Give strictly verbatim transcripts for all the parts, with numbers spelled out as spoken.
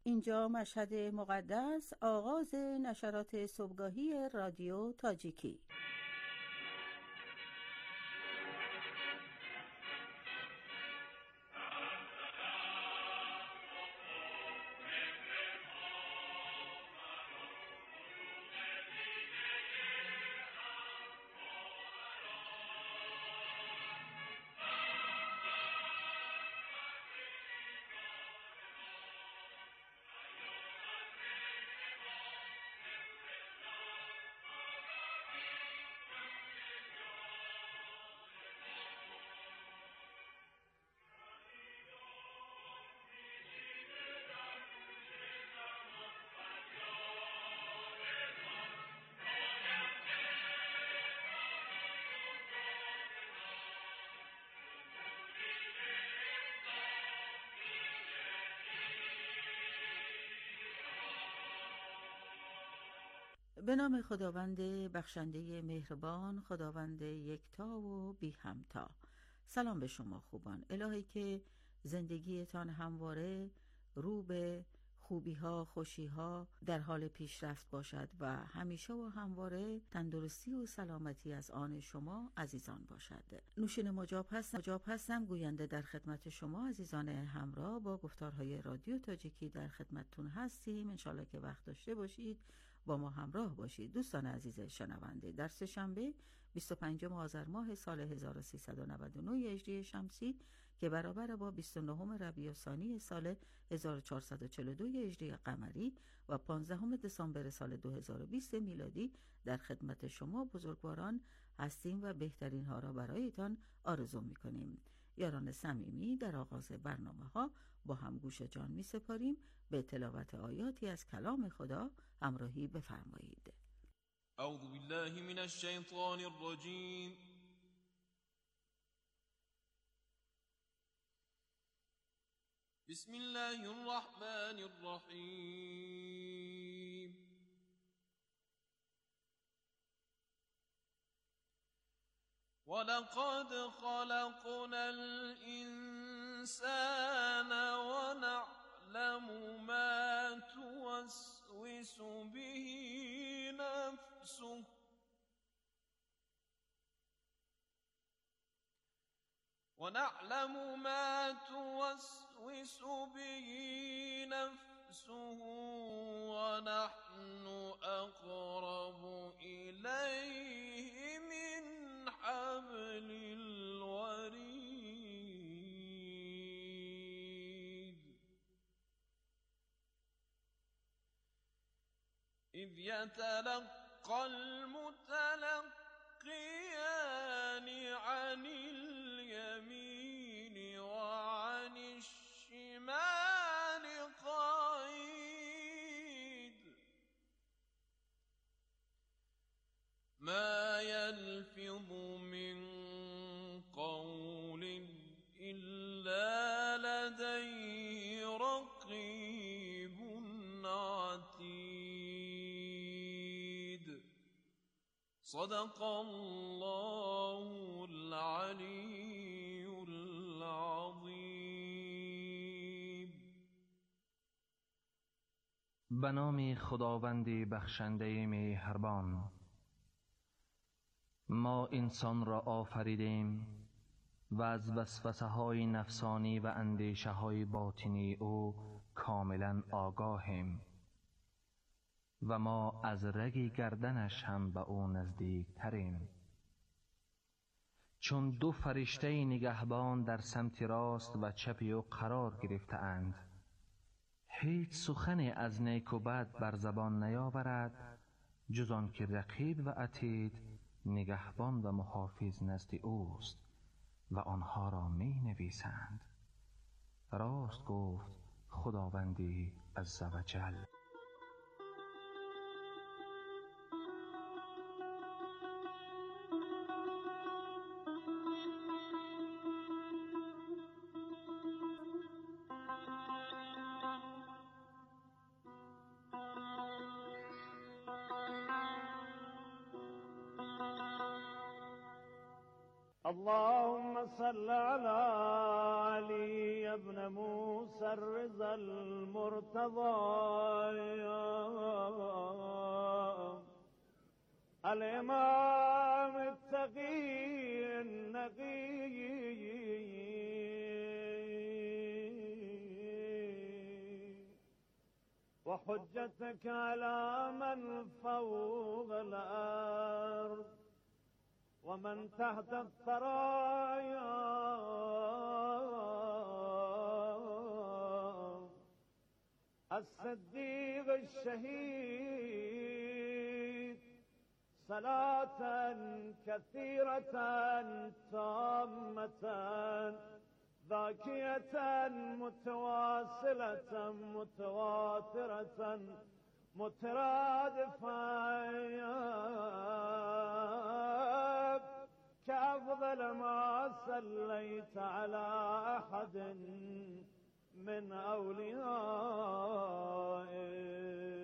اینجا مشهد مقدس، آغاز نشرات صبحگاهی رادیو تاجیکی. به نام خداوند بخشنده مهربان، خداوند یکتا و بی همتا. سلام به شما خوبان. الهی که زندگیتان همواره رو به خوبی ها، خوشی ها در حال پیشرفت باشد و همیشه و همواره تندرستی و سلامتی از آن شما عزیزان باشد. نوشین مجاب هستم, مجاب هستم گوینده در خدمت شما عزیزان همراه با گفتارهای رادیو تاجیکی در خدمتتون هستیم. انشالله که وقت داشته باشید با ما همراه باشید. دوستان عزیز شنونده، در سه‌شنبه بیست و پنجم آذر ماه سال هزار و سیصد و نود و نه هجری شمسی که برابر با بیست و نهم ربیع الثانی سال هزار و چهارصد و چهل و دو هجری قمری و پانزدهم دسامبر سال دو هزار و بیست میلادی در خدمت شما بزرگواران هستیم و بهترین ها را برایتان آرزو می‌کنیم. یاران صمیمی، در آغاز برنامه ها با هم گوش جان می سپاریم. به تلاوت آیاتی از کلام خدا همراهی بفرمایید. اعوذ بالله من الشیطان الرجیم. بسم الله الرحمن الرحیم. وَلَقَدْ خَلَقْنَا الْإِنسَانَ وَنَعْلَمُ مَا تُوَسْوِسُ بِهِ نَفْسُهُ وَنَعْلَمُ مَا تُوَسْوِسُ بِهِ نَفْسُهُ وَنَحْنُ أَقْرَبُ إِلَيْهِ مِنْ حبل الوريد إذ يتلقى المتلقيان عن اليمين وعن الشمال قعيد ما يلفظ من قول إلا لديه رقيب عتيد. صدق الله العلي العظيم. به نام خداوند بخشنده مهربان. ما انسان را آفریدیم و از وسوسه های نفسانی و اندیشه های باطنی او کاملا آگاهیم و ما از رگ گردنش هم به او نزدیک تریم. چون دو فرشته نگهبان در سمت راست و چپ او قرار گرفته اند، هیچ سخنی از نیک و بد بر زبان نیاورد جز آن که رقیب و عتید نگهبان و محافظ نزد اوست و آنها را می نویسند. راست گفت خداوندی عزوجل. اللهم صل على علي بن موسى المسرز المرتضى الإمام التقي النقي وحجتك على من فوق الأرض ومن تحت الثرايا الصديق الشهيد صلاة كثيرة تامة ذاكية متواصلة متواترة مترادفة كأفضل ما صليت على أحد من أوليائك.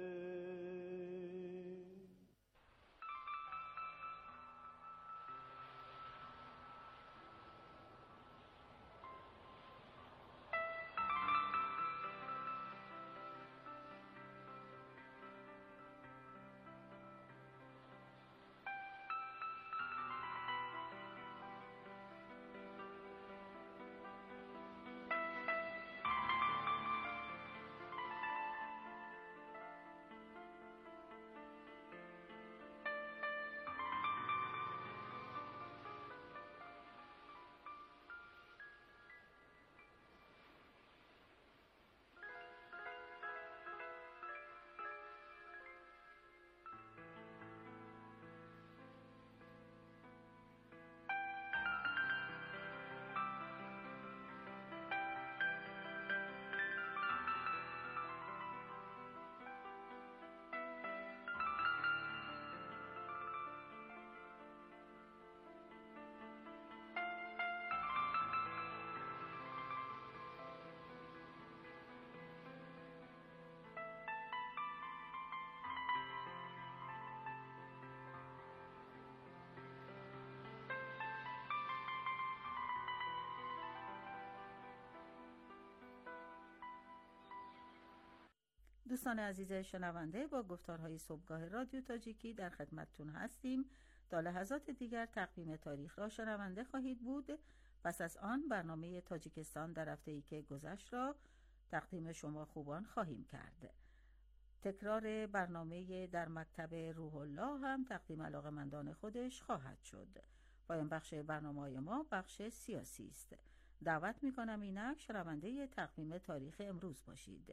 دوستان عزیز شنونده، با گفتارهای صبحگاه رادیو تاجیکی در خدمتتون هستیم. تا لحظات دیگر تقویم تاریخ را شنونده خواهید بود. پس از آن برنامه تاجیکستان در هفته‌ای که گذشت را تقدیم شما خوبان خواهیم کرد. تکرار برنامه در مکتب روح الله هم تقدیم علاقه‌مندان خودش خواهد شد. پایان بخش برنامه‌های ما بخش سیاسی است. دعوت می‌کنم اینک شنونده تقویم تاریخ امروز باشید.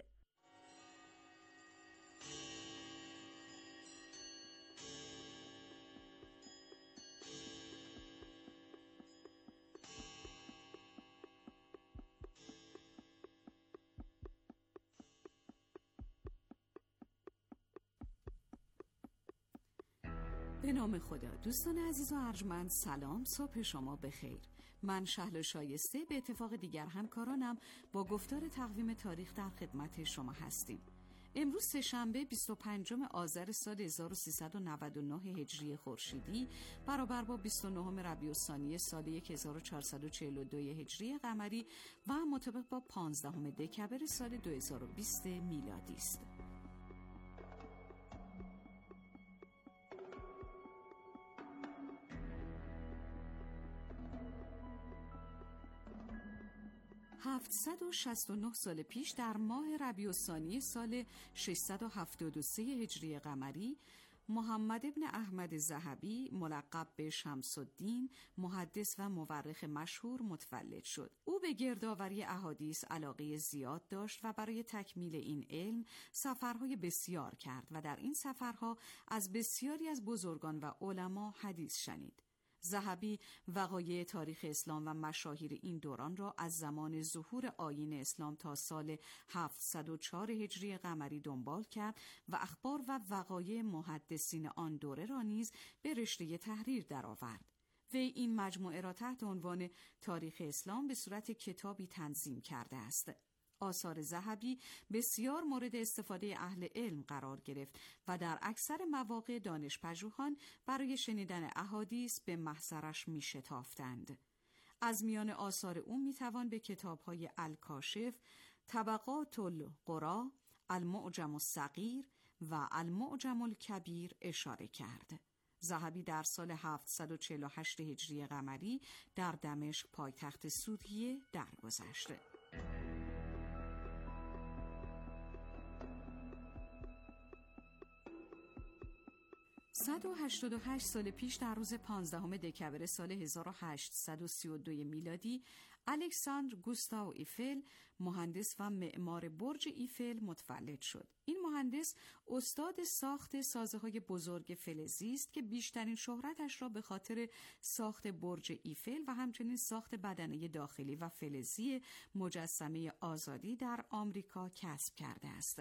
به نام خدا. دوستان عزیز و ارجمند، سلام، صبح شما بخیر. من شهلا شایسته به اتفاق دیگر همکارانم با گفتار تقویم تاریخ در خدمت شما هستیم. امروز سه‌شنبه بیست و پنجم آذر سال هزار و سیصد و نود و نه هجری خورشیدی برابر با بیست و نهم ربیع الثانی سال هزار و چهارصد و چهل و دو هجری قمری و مطابق با پانزدهم دکبر سال دو هزار و بیست میلادی است. هفتصد و شصت و نه سال پیش در ماه ربیع الثانی سال ششصد و هفتاد و سه هجری قمری، محمد ابن احمد ذهبی ملقب به شمس الدین، محدث و مورخ مشهور متولد شد. او به گردآوری احادیث علاقه زیاد داشت و برای تکمیل این علم سفرهای بسیار کرد و در این سفرها از بسیاری از بزرگان و علما حدیث شنید. ذهبی وقایع تاریخ اسلام و مشاهیر این دوران را از زمان ظهور آیین اسلام تا سال هفتصد و چهار هجری قمری دنبال کرد و اخبار و وقایع محدثین آن دوره را نیز به رشته تحریر درآورد. وی این مجموعه را تحت عنوان تاریخ اسلام به صورت کتابی تنظیم کرده است. آثار ذهبی بسیار مورد استفاده اهل علم قرار گرفت و در اکثر مواقع دانشپژوهان برای شنیدن احادیث به محضرش می شتافتند. از میان آثار او می توان به کتاب‌های الکاشف، طبقات القرا، المعجم الصغیر و المعجم الکبیر اشاره کرد. ذهبی در سال هفتصد و چهل و هشت هجری قمری در دمشق پایتخت سوریه درگذشت. صد و هشتاد و هشت سال پیش در روز پانزدهم دکبر سال هزار و هشتصد و سی و دو میلادی الکساندر گوستاو ایفل، مهندس و معمار برج ایفل متولد شد. این مهندس استاد ساخت سازه‌های بزرگ فلزی است که بیشترین شهرتش را به خاطر ساخت برج ایفل و همچنین ساخت بدنه داخلی و فلزی مجسمه آزادی در آمریکا کسب کرده است.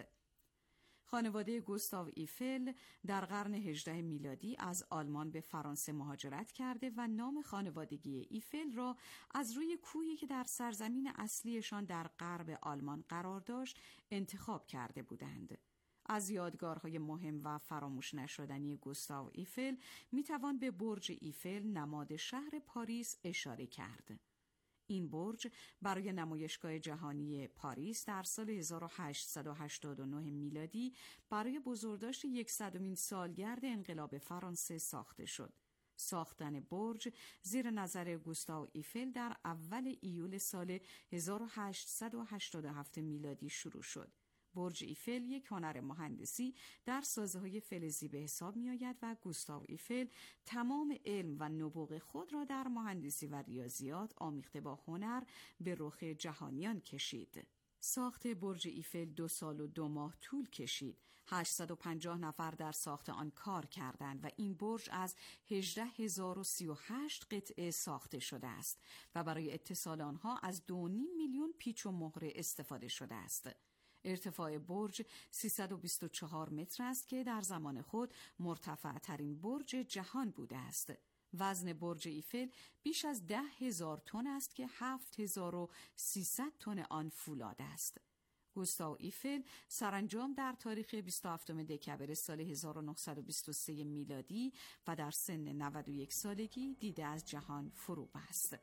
خانواده گوستاو ایفل در قرن هجدهم میلادی از آلمان به فرانسه مهاجرت کرده و نام خانوادگی ایفل را از روی کوهی که در سرزمین اصلیشان در غرب آلمان قرار داشت انتخاب کرده بودند. از یادگارهای مهم و فراموش نشدنی گوستاو ایفل میتوان به برج ایفل نماد شهر پاریس اشاره کرد. این برج برای نمایشگاه جهانی پاریس در سال هزار و هشتصد و هشتاد و نه میلادی برای بزرگداشت صدمین سالگرد انقلاب فرانسه ساخته شد. ساختن برج زیر نظر گوستاو ایفل در اول ایول سال هزار و هشتصد و هشتاد و هفت میلادی شروع شد. برج ایفل یک هنر مهندسی در سازه‌های فلزی به حساب می‌آید و گوستاو ایفل تمام علم و نبوغ خود را در مهندسی و ریاضیات آمیخته با هنر به رخ جهانیان کشید. ساخت برج ایفل دو سال و دو ماه طول کشید. هشتصد و پنجاه نفر در ساخت آن کار کردند و این برج از هجده هزار و سی و هشت قطعه ساخته شده است و برای اتصال آنها از دو و نیم میلیون پیچ و مهره استفاده شده است. ارتفاع برج سیصد و بیست و چهار متر است که در زمان خود مرتفع ترین برج جهان بوده است. وزن برج ایفل بیش از ده هزار تن است که هفت هزار و سیصد تن آن فولاد است. گوستاو ایفل سرانجام در تاریخ بیست و هفتم دکبر سال هزار و نهصد و بیست و سه میلادی و در سن نود و یک سالگی دیده از جهان فرو بست.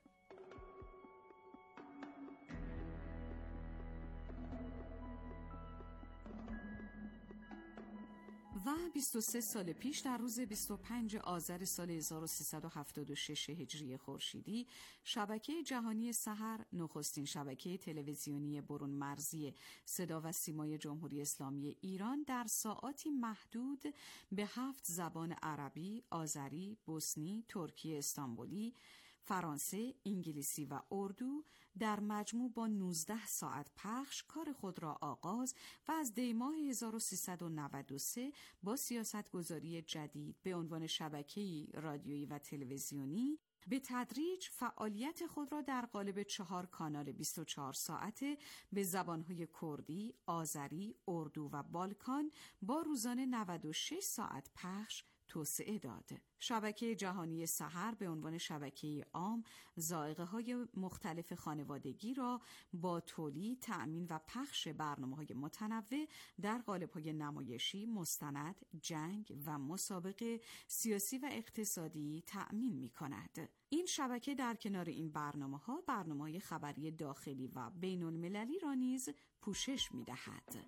و بیست و سه سال پیش در روز بیست و پنج آذر سال هزار و سیصد و هفتاد و شش هجری خورشیدی شبکه جهانی سحر، نخستین شبکه تلویزیونی برون مرزی صدا و سیمای جمهوری اسلامی ایران، در ساعاتی محدود به هفت زبان عربی، آذری، بوسنی، ترکی استانبولی، فرانسه، انگلیسی و اردو در مجموع با نوزده ساعت پخش کار خود را آغاز و از دی ماه هزار و سیصد و نود و سه با سیاستگذاری جدید به عنوان شبکه‌ای رادیویی و تلویزیونی به تدریج فعالیت خود را در قالب چهار کانال بیست و چهار ساعته به زبانهای کردی، آذری، اردو و بالکان با روزانه نود و شش ساعت پخش توسعه داد. شبکه جهانی سحر به عنوان شبکه عام ذائقه‌های مختلف خانوادگی را با تولید، تأمین و پخش برنامه‌های متنوع در قالب‌های نمایشی، مستند، جنگ و مسابقه سیاسی و اقتصادی تأمین می‌کند. این شبکه در کنار این برنامه‌ها برنامه‌های خبری داخلی و بین‌المللی را نیز پوشش می‌دهد.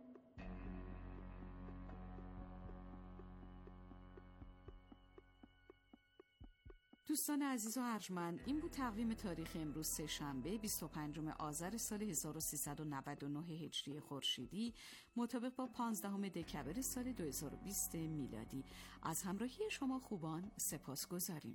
دوستان عزیز و ارجمند، این بود تقویم تاریخ امروز سه شنبه بیست و پنجم آذر سال هزار و سیصد و نود و نه هجری خورشیدی مطابق با پانزدهم دکبر سال دو هزار و بیست میلادی. از همراهی شما خوبان سپاسگزاریم.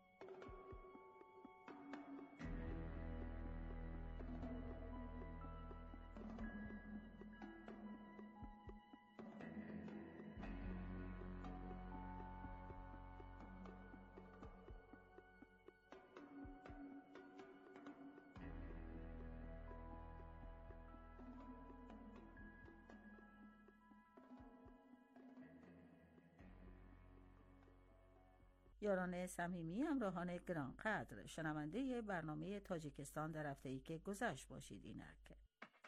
یاران صمیمی، همراهان گرانقدر، شنونده برنامه تاجیکستان در هفته‌ای که گذشت باشید. اینک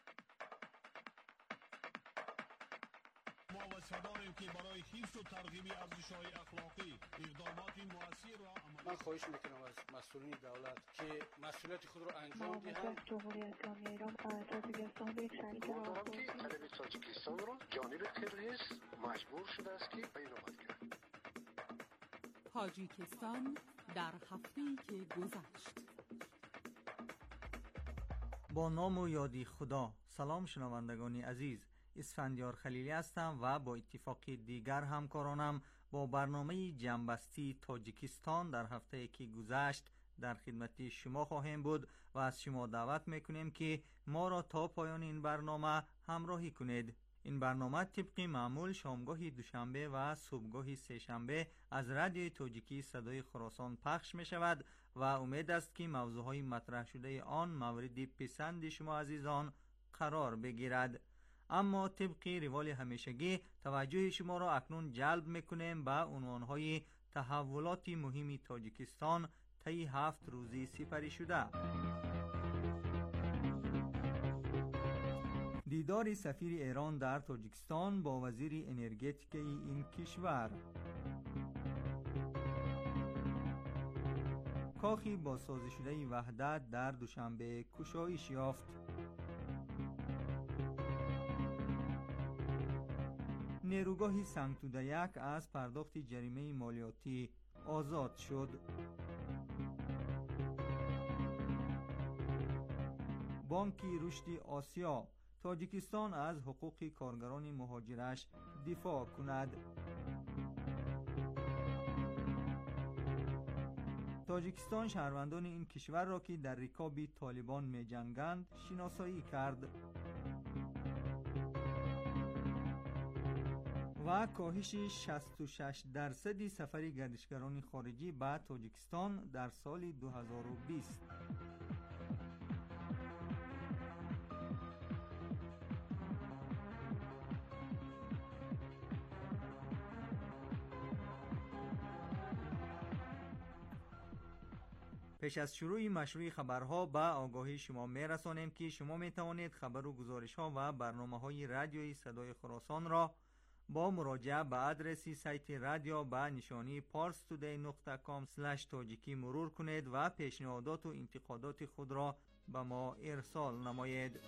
ما وسیداریم که برای حفظ و ترغیب ارزش‌های اخلاقی اقدامات مؤثر را من خواهش میکنم از مسئولین دولت که مسئولیت خود را انجام دهند. جمهوری اسلامی ایران از تاجیکستان گفتن که راه برد. طلب تاجیکستان را جانب قرقیز مجبور شده است که بیانات کرد. تاجیکستان در هفته‌ای که گذشت. با نام و یادی خدا. سلام شنوندگان عزیز، اسفندیار خلیلی هستم و با اتفاق دیگر همکارانم با برنامه جنبستی تاجیکستان در هفته که گذشت در خدمت شما خواهیم بود و از شما دعوت میکنیم که ما را تا پایان این برنامه همراهی کنید. این برنامه طبق معمول شامگاه دوشنبه و صبحگاه سه‌شنبه از رادیوی تاجیکی صدای خراسان پخش می شود و امید است که موضوعهای مطرح شده آن مورد پسند شما عزیزان قرار بگیرد. اما طبق روال همیشگی توجه شما را اکنون جلب میکنیم به عنوانهای تحولات مهم تاجیکستان طی هفت روزی سپری شده. دیدار سفیر ایران در تاجیکستان با وزیر انرژتیک این کشور. کاخی با سازی شده وحدت در دوشنبه گشایش یافت. نیروگاه سنگتوده یک از پرداخت جریمه مالیاتی آزاد شد. بانک رشد آسیا: تاجیکستان از حقوق کارگران مهاجرش دفاع کند. تاجیکستان شهروندان این کشور را که در رکاب طالبان می جنگند شناسایی کرد. و کاهش شصت و شش درصدی سفر گردشگران خارجی به تاجیکستان در سال دو هزار و بیست. پیش از شروع مشروع خبرها به آگاهی شما می رسانیم که شما می توانید خبر و گزارش ها و برنامه های رادیوی صدای خراسان را با مراجعه به آدرس سایت رادیو به نشانی پارس تودی نقطه کام اسلش تاجیکی مرور کنید و پیشنهادات و انتقادات خود را به ما ارسال نمایید.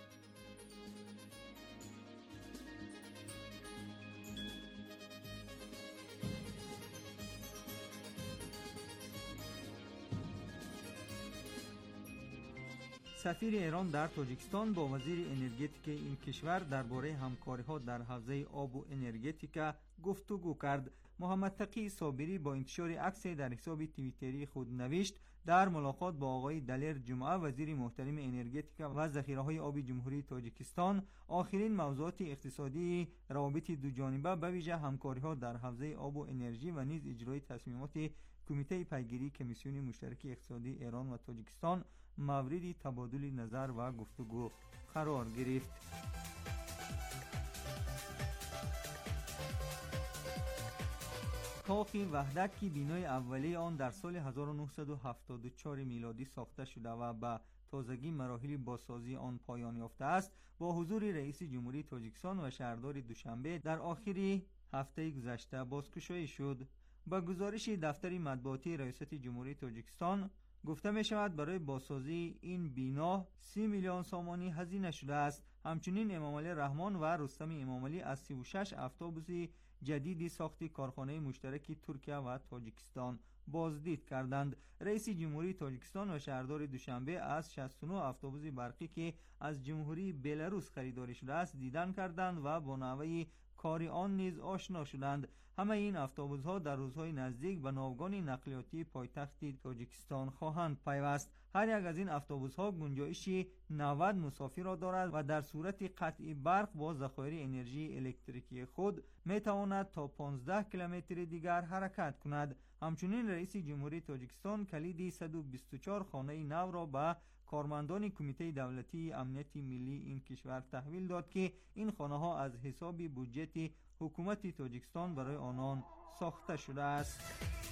سفیر ایران در تاجیکستان با وزیر انرژتیک این کشور درباره همکاری‌ها در حوزه آب و انرژتیک گفتگو کرد. محمد تقی صابری با انتشار عکسی در حساب توییتری خود نوشت در ملاقات با آقای دلیر جمعه وزیر محترم انرژتیک و ذخیره‌های آب جمهوری تاجیکستان آخرین موضوعات اقتصادی روابط دو جانبه به ویژه همکاری‌ها در حوزه آب و انرژی و نیز اجرای تصمیمات کمیته پیگیری کمیسیون مشترک اقتصادی ایران و تاجیکستان مورد تبادل نظر و گفتگو قرار گرفت. کاخ وحدت که بینای اولیه آن در سال هزار و نهصد و هفتاد و چهار میلادی ساخته شده و به تازگی مراحل بازسازی آن پایان یافته است، با حضور رئیس جمهوری تاجیکستان و شهردار دوشنبه در آخر هفته گذشته بازگشایی شد. با گزارش دفتر مطبوعاتی ریاست جمهوری تاجیکستان گفته می شود برای بازسازی این بنا سی میلیون سامانی هزینه شده است. همچنین امامعلی رحمان و رستم امامعلی از سی و شش اتوبوس جدیدی ساخت کارخانه مشترک ترکیه و تاجیکستان بازدید کردند. رئیس جمهوری تاجیکستان و شهردار دوشنبه از شصت و نه اتوبوس برقی که از جمهوری بلاروس خریداری شده است دیدن کردند و با نحوه کاری آن نیز آشنا شدند. همه این اتوبوس‌ها در روزهای نزدیک به ناوگان نقلیاتی پایتخت تاجیکستان خواهند پیوست. هر یک از این اتوبوس‌ها گنجایش نود مسافر را دارد و در صورت قطع برق با ذخایر انرژی الکتریکی خود می‌تواند تا پانزده کیلومتر دیگر حرکت کند. همچنین رئیس جمهوری تاجیکستان کلید صد و بیست و چهار خانه نو را به کارمندان کمیته دولتی امنیت ملی این کشور تحویل داد که این خانه ها از حساب بودجه حکومت تاجیکستان برای آنان ساخته شده است.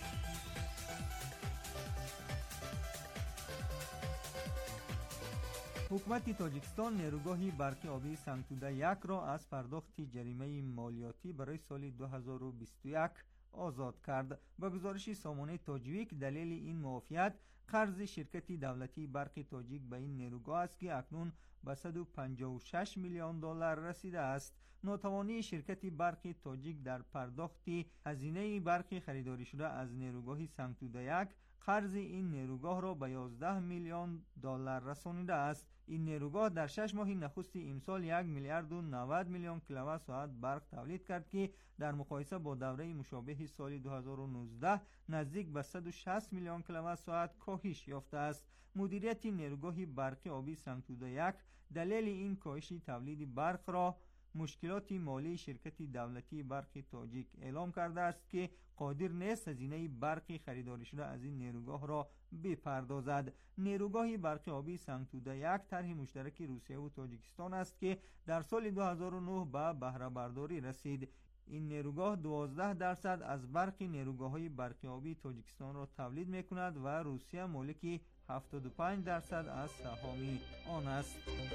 حکومت تاجیکستان نیروگاه برقی آبی سنگتوده یک را از پرداخت جریمه مالیاتی برای سال دو هزار و بیست و یک آزاد کرد. با گزارش سامانه تاجیک دلیل این معافیت قرض شرکت دولتی برق تاجیک به این نیروگاه است که اکنون به صد و پنجاه و شش میلیون دلار رسیده است. ناتوانی شرکت برق تاجیک در پرداخت هزینه برق خریداری شده از نیروگاه سنگتوده یک قرض این نیروگاه را به یازده میلیون دلار رسانیده است. این نیروگاه در شش ماه نخست امسال یک میلیارد و نود میلیون کیلووات ساعت برق تولید کرد که در مقایسه با دوره مشابه سال دو هزار و نوزده نزدیک به صد و شصت میلیون کیلووات ساعت کاهش یافته است. مدیریت نیروگاه برق آبی سنگتوده یک دلیل این کاهش تولید برق را مشکلات مالی شرکت دولتی برق تاجیک اعلام کرده است که قادر نیست هزینه برق خریداری شده از این نیروگاه را بپردازد. نیروگاه برق آبی سنگتوده یک طرح مشترک روسیه و تاجیکستان است که در سال دو هزار و نه به بهره برداری رسید. این نیروگاه دوازده درصد از برق نیروگاه‌های برق آبی تاجیکستان را تولید می‌کند و روسیه مالک هفتاد و پنج درصد از سهام آن است.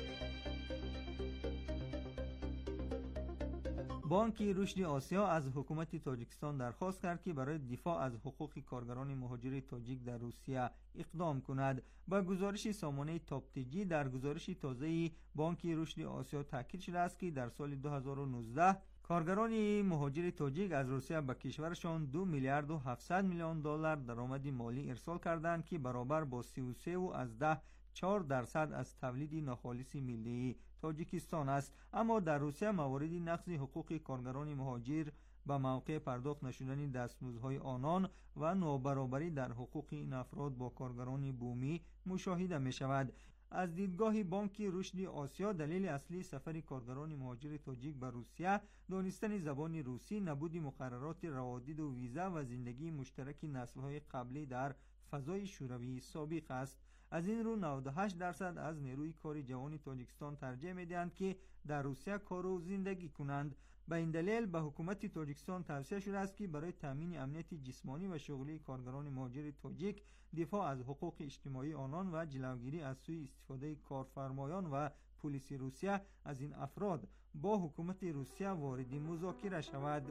بانک رشد آسیا از حکومت تاجیکستان درخواست کرد که برای دفاع از حقوق کارگران مهاجر تاجیک در روسیه اقدام کند. با گزارش سامانه تاپتیجی در گزارش تازه بانک رشد آسیا تاکید شده است که در سال دو هزار و نوزده کارگران مهاجر تاجیک از روسیه به کشورشان دو میلیارد و هفتصد میلیون دلار درآمد مالی ارسال کردند که برابر با سی و سه و از ده چهار درصد از تولید ناخالص ملی تاجیکستان است. اما در روسیه مواردی نقض حقوق کارگران مهاجر به موقع پرداخت نشدن دستمزدهای آنان و نابرابری در حقوق این افراد با کارگران بومی مشاهده می شود. از دیدگاه بانک رشد آسیا دلیل اصلی سفر کارگران مهاجر تاجیک به روسیه دانستن زبان روسی، نبود مقررات روادید و ویزا و زندگی مشترک نسل‌های قبلی در فضای شوروی سابق است. از این رو نود و هشت درصد از نیروی کار جوان تاجیکستان ترجیح می‌دهند که در روسیه کار و زندگی کنند. به این دلیل به حکومت تاجیکستان توصیه شده است که برای تامین امنیت جسمانی و شغلی کارگران مهاجر تاجیک، دفاع از حقوق اجتماعی آنان و جلوگیری از سوء استفاده کارفرمایان و پلیس روسیه از این افراد با حکومت روسیه وارد مذاکره شود.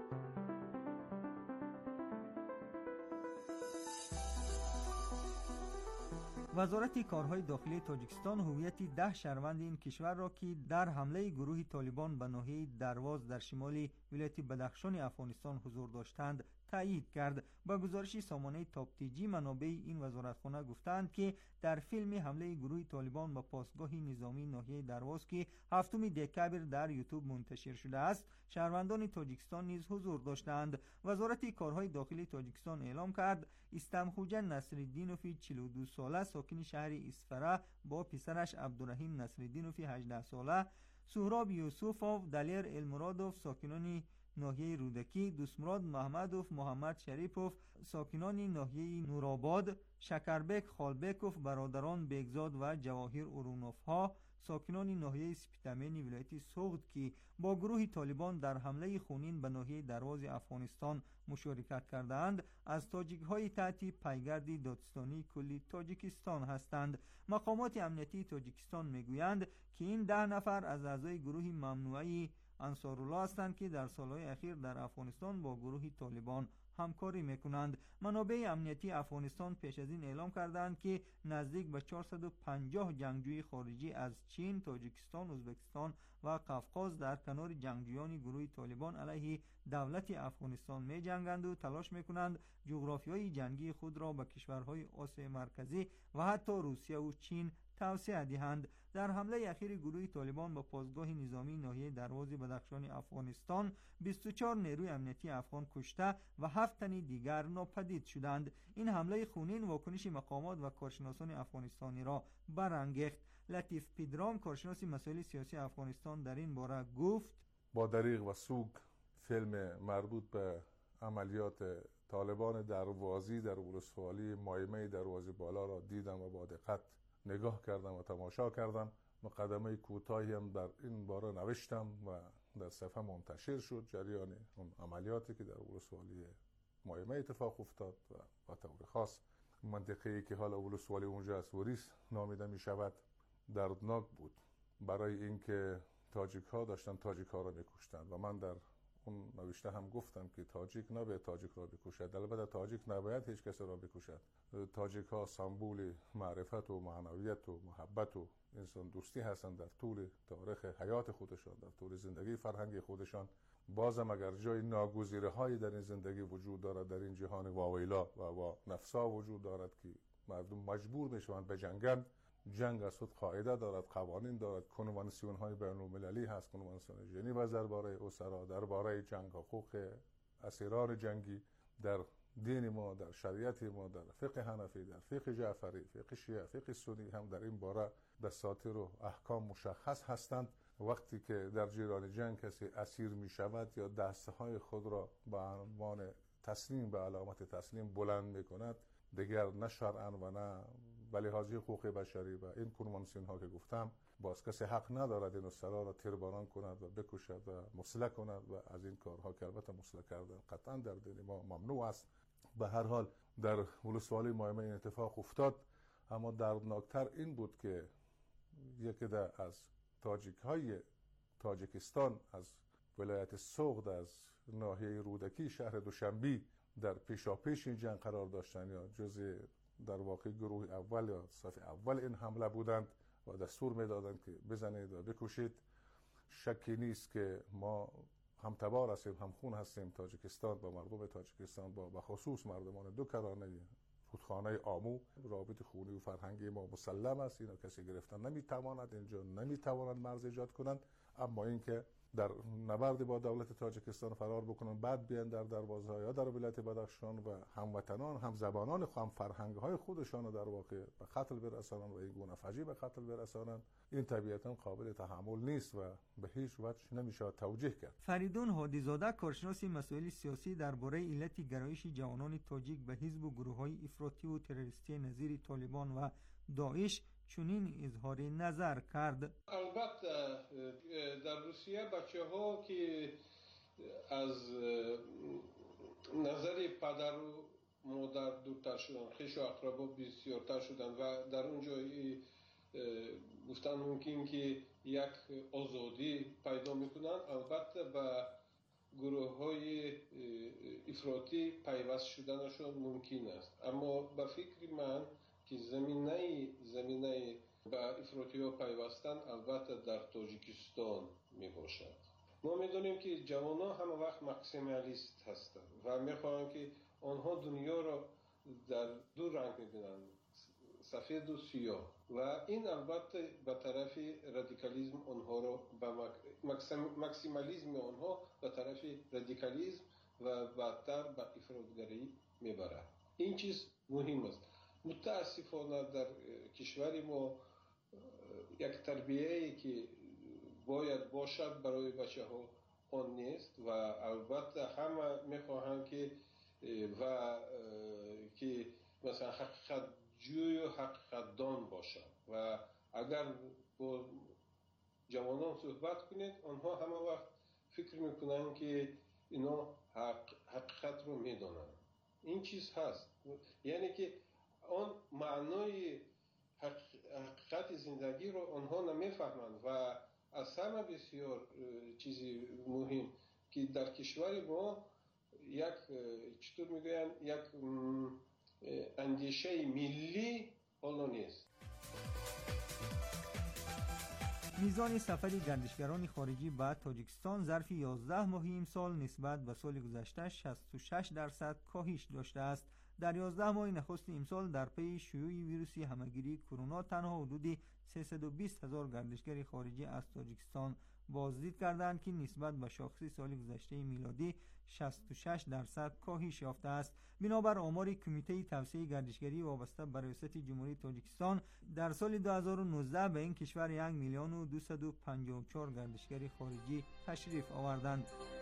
وزارت کارهای داخلی تاجیکستان هویت ده شهروند این کشور را که در حمله گروه طالبان به ناحیه درواز در شمال ولایت بدخشان افغانستان حضور داشتند تایید کرد. با گزارش سامانه تاپتیجی منابع این وزارتخانه گفتند که در فیلم حمله گروه طالبان به پاسگاه نظامی ناحیه درواز که هفتم دکبر در یوتیوب منتشر شده است، شهروندان تاجیکستان نیز حضور داشتند. وزارت کارهای داخلی تاجیکستان اعلام کرد استمخوجه نصرالدینوفی چهل و دو ساله ساکن شهر اسفره با پسرش عبدالرحیم نصرالدینوفی هجده ساله، سهراب یوسفوف، دلیر المرادوف ساکنان ناحیه رودکی، دوستمراد محمدوف، محمد شریفوف ساکنان ناحیه نورآباد، شکربک خالبکوف برادران بگزاد و جواهر اورونوف ها ساکنان ناحیه سپیتامین ولایت سوغد که با گروه طالبان در حمله خونین به ناحیه درواز افغانستان مشارکت کردند، از تاجیک های تحت پیگرد دادستانی کلی تاجیکستان هستند. مقامات امنیتی تاجیکستان میگویند که این ده نفر از اعضای گروه ممنوعه انصارالله هستند که در سالهای اخیر در افغانستان با گروه طالبان همکاری میکنند. منابع امنیتی افغانستان پیش از این اعلام کردند که نزدیک به چهارصد و پنجاه جنگجوی خارجی از چین، تاجیکستان، ازبکستان و قفقاز در کنار جنگجویان گروه طالبان علیه دولت افغانستان می جنگند و تلاش میکنند جغرافیای جنگی خود را به کشورهای آسیای مرکزی و حتی روسیه و چین توسعه دهند. در حمله اخیر گروه طالبان به پاسگاه نظامی ناحیه درواز بدخشان افغانستان بیست و چهار نیروی امنیتی افغان کشته و هفت تن دیگر ناپدید شدند. این حمله خونین واکنش مقامات و کارشناسان افغانستانی را برانگیخت. لطیف پیدرام کارشناس مسائل سیاسی افغانستان در این باره گفت: با دریغ و سوگ فیلم مربوط به عملیات طالبان دروازی در ولسوالی مایمه دروازه بالا را دیدم و با دقت نگاه کردم و تماشا کردم. مقدمه کوتاهی هم در این باره نوشتم و در صفحه منتشر شد. جریان اون عملیاتی که در ولسوالی مایمه اتفاق افتاد و با طور خاص منطقه‌ای که حالا ولسوالی اونجا است وریس نامیده می شود دردناک بود، برای اینکه تاجیک ها داشتن تاجیک ها را می کشتن و من در اون نوشته هم گفتم که تاجیک نباید تاجیک را بکشد. البته تاجیک نباید هیچ کس را بکشد. تاجیک ها سمبول معرفت و معنویت و محبت و انسان دوستی هستند در طول تاریخ حیات خودشان، در طول زندگی فرهنگی خودشان. بازم اگر جای ناگزیره هایی در این زندگی وجود دارد، در این جهان واویلا و وا نفسا وجود دارد که مردم مجبور میشوند به جنگند، جنگ از خود قاعده دارد، قوانین دارد، کنوانسیون های بین المللی هست، کنوانسیون ژنو درباره اسرا، درباره جنگ، حقوق اسیران جنگی. در دین ما، در شریعت ما، در فقه حنفی، در فقه جعفری، فقه شیعه، فقه سنی هم در این باره دساتیر و احکام مشخص هستند. وقتی که در جریان جنگ کسی اسیر می شود یا دسته های خود را به عنوان تسلیم، به علامت تسلیم بلند می کند، دیگر نه شرعاً و نه به لحاظ حقوق بشری و این کنوانسیون ها که گفتم، باز کسی حق ندارد این اسرا را تیرباران کند و بکشد و مسلح کند و از این کارها که البته مسلح کردن قطعا در دین ما ممنوع است. به هر حال در ولسوالی مایمه این اتفاق افتاد. اما دردناکتر این بود که یکی از تاجیک های تاجیکستان از ولایت سوغد، از ناحیه رودکی شهر دوشنبی در پیشاپیش این جنگ قرار داشتن یا جزء در واقع گروه اول یا صف اول این حمله بودند و دستور میدادند که بزنید و بکشید. شکی نیست که ما هم تبار هستیم، هم خون هستیم. تاجیکستان با مردم تاجیکستان، با بخصوص مردمان دو کرانه رودخانه آمو، رابط خونی و فرهنگی ما مسلم است. اینا کسی گرفتن نمیتواند، اینجا نمیتوانند مرز ایجاد کنند. اما اینکه در نبرد با دولت تاجیکستان فرار بکنن، بعد بیان در دروازه یا در ولایت بدخشان و هموطنان، هم زبانان، هم فرهنگ های خودشان رو در واقع به قتل برسانند و این گونه فجیع به قتل برسانند، این طبیعتا قابل تحمل نیست و به هیچ وجه نمیشه توجیه کرد. فریدون هادیزاده، کارشناس مسائل سیاسی، درباره علت گرایش جوانان تاجیک به حزب و گروه‌های افراطی و تروریستی نظیر طالبان و داعش چنین اظهار نظر کرد. البته در روسیه بچه ها که از نظر پدر و مادر دورتر شدن، خویش و اقربا بسیارتر شدن و در اونجا گفتن ممکن که یک آزادی پیدا میکنن. البته به گروه های افراطی پیوست شدنشون ممکن است، اما به فکر من که زمینه زمینه به افراطی ها پیوستن البته در تاجیکستان می باشد. ما می دونیم که جوانان همه وقت ماکسیمالیست هستند و می خواهند که آنها دنیا را در دو رنگ می بینند، سفید و سیاه، و این البته به طرف رادیکالیسم آنها را به ماکسیمالیسم آنها به طرف رادیکالیسم و بعدتر به افراطگری می برد. این چیز مهم است. متاسفانه در کشور ما یک تربیه‌ای که باید باشد برای بچه ها آن نیست و البته همه میخواهند که و که مثلا حقیقت جوی و حقیقت دان باشد و اگر با جوانان صحبت کنید آنها همه وقت فکر میکنند که اینا حق حقیقت رو میدانند. این چیز هست، یعنی که آن معنای حقیقت زندگی رو آنها نمیفهمند و از همه بسیار چیزی مهم که در کشور ما یک چطور میگوین یک اندیشه ملی حالا نیست. میزان سفر گردشگران خارجی به تاجیکستان ظرف یازده ماه امسال نسبت به سال گذشته شصت و شش درصد کاهش داشته است. در یازده ماه نخست امسال در پی شیوع ویروس همهگیری کرونا تنها حدود سیصد و بیست هزار گردشگر خارجی از تاجیکستان بازدید کردند که نسبت به شاخص سال گذشته میلادی شصت و شش درصد کاهش یافته است. بنابر آمار کمیته توسعه گردشگری وابسته به ریاست جمهوری تاجیکستان، در سال دو هزار و نوزده به این کشور یک میلیون و دویست و پنجاه و چهار گردشگر خارجی تشریف آوردند.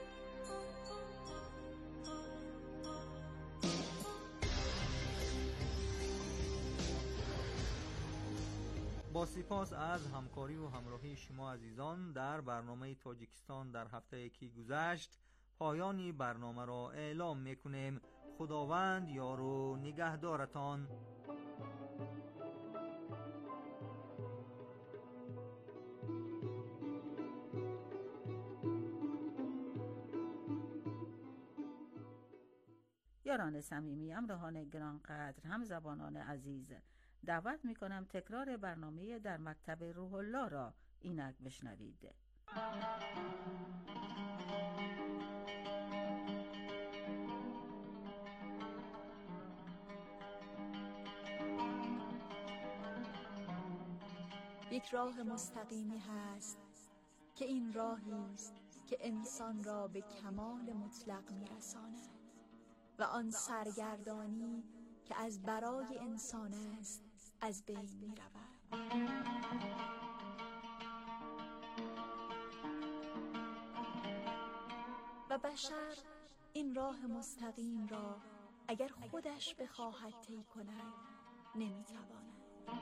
با سپاس از همکاری و همراهی شما عزیزان در برنامه تاجیکستان در هفته که گذشت پایانی برنامه را اعلام میکنیم. خداوند یار و نگهدارتان. یاران صمیمی، همراهان گرانقدر، هم زبانان عزیز، دعوت میکنم تکرار برنامه در مکتب روح الله را اینک بشنوید. یک راه مستقیمی هست که این راهی است که انسان را به کمال مطلق میرساند و آن سرگردانی که از برای انسان است از بین میرود. و بشر این راه مستقیم را اگر خودش بخواهد طی کند نمیتواند.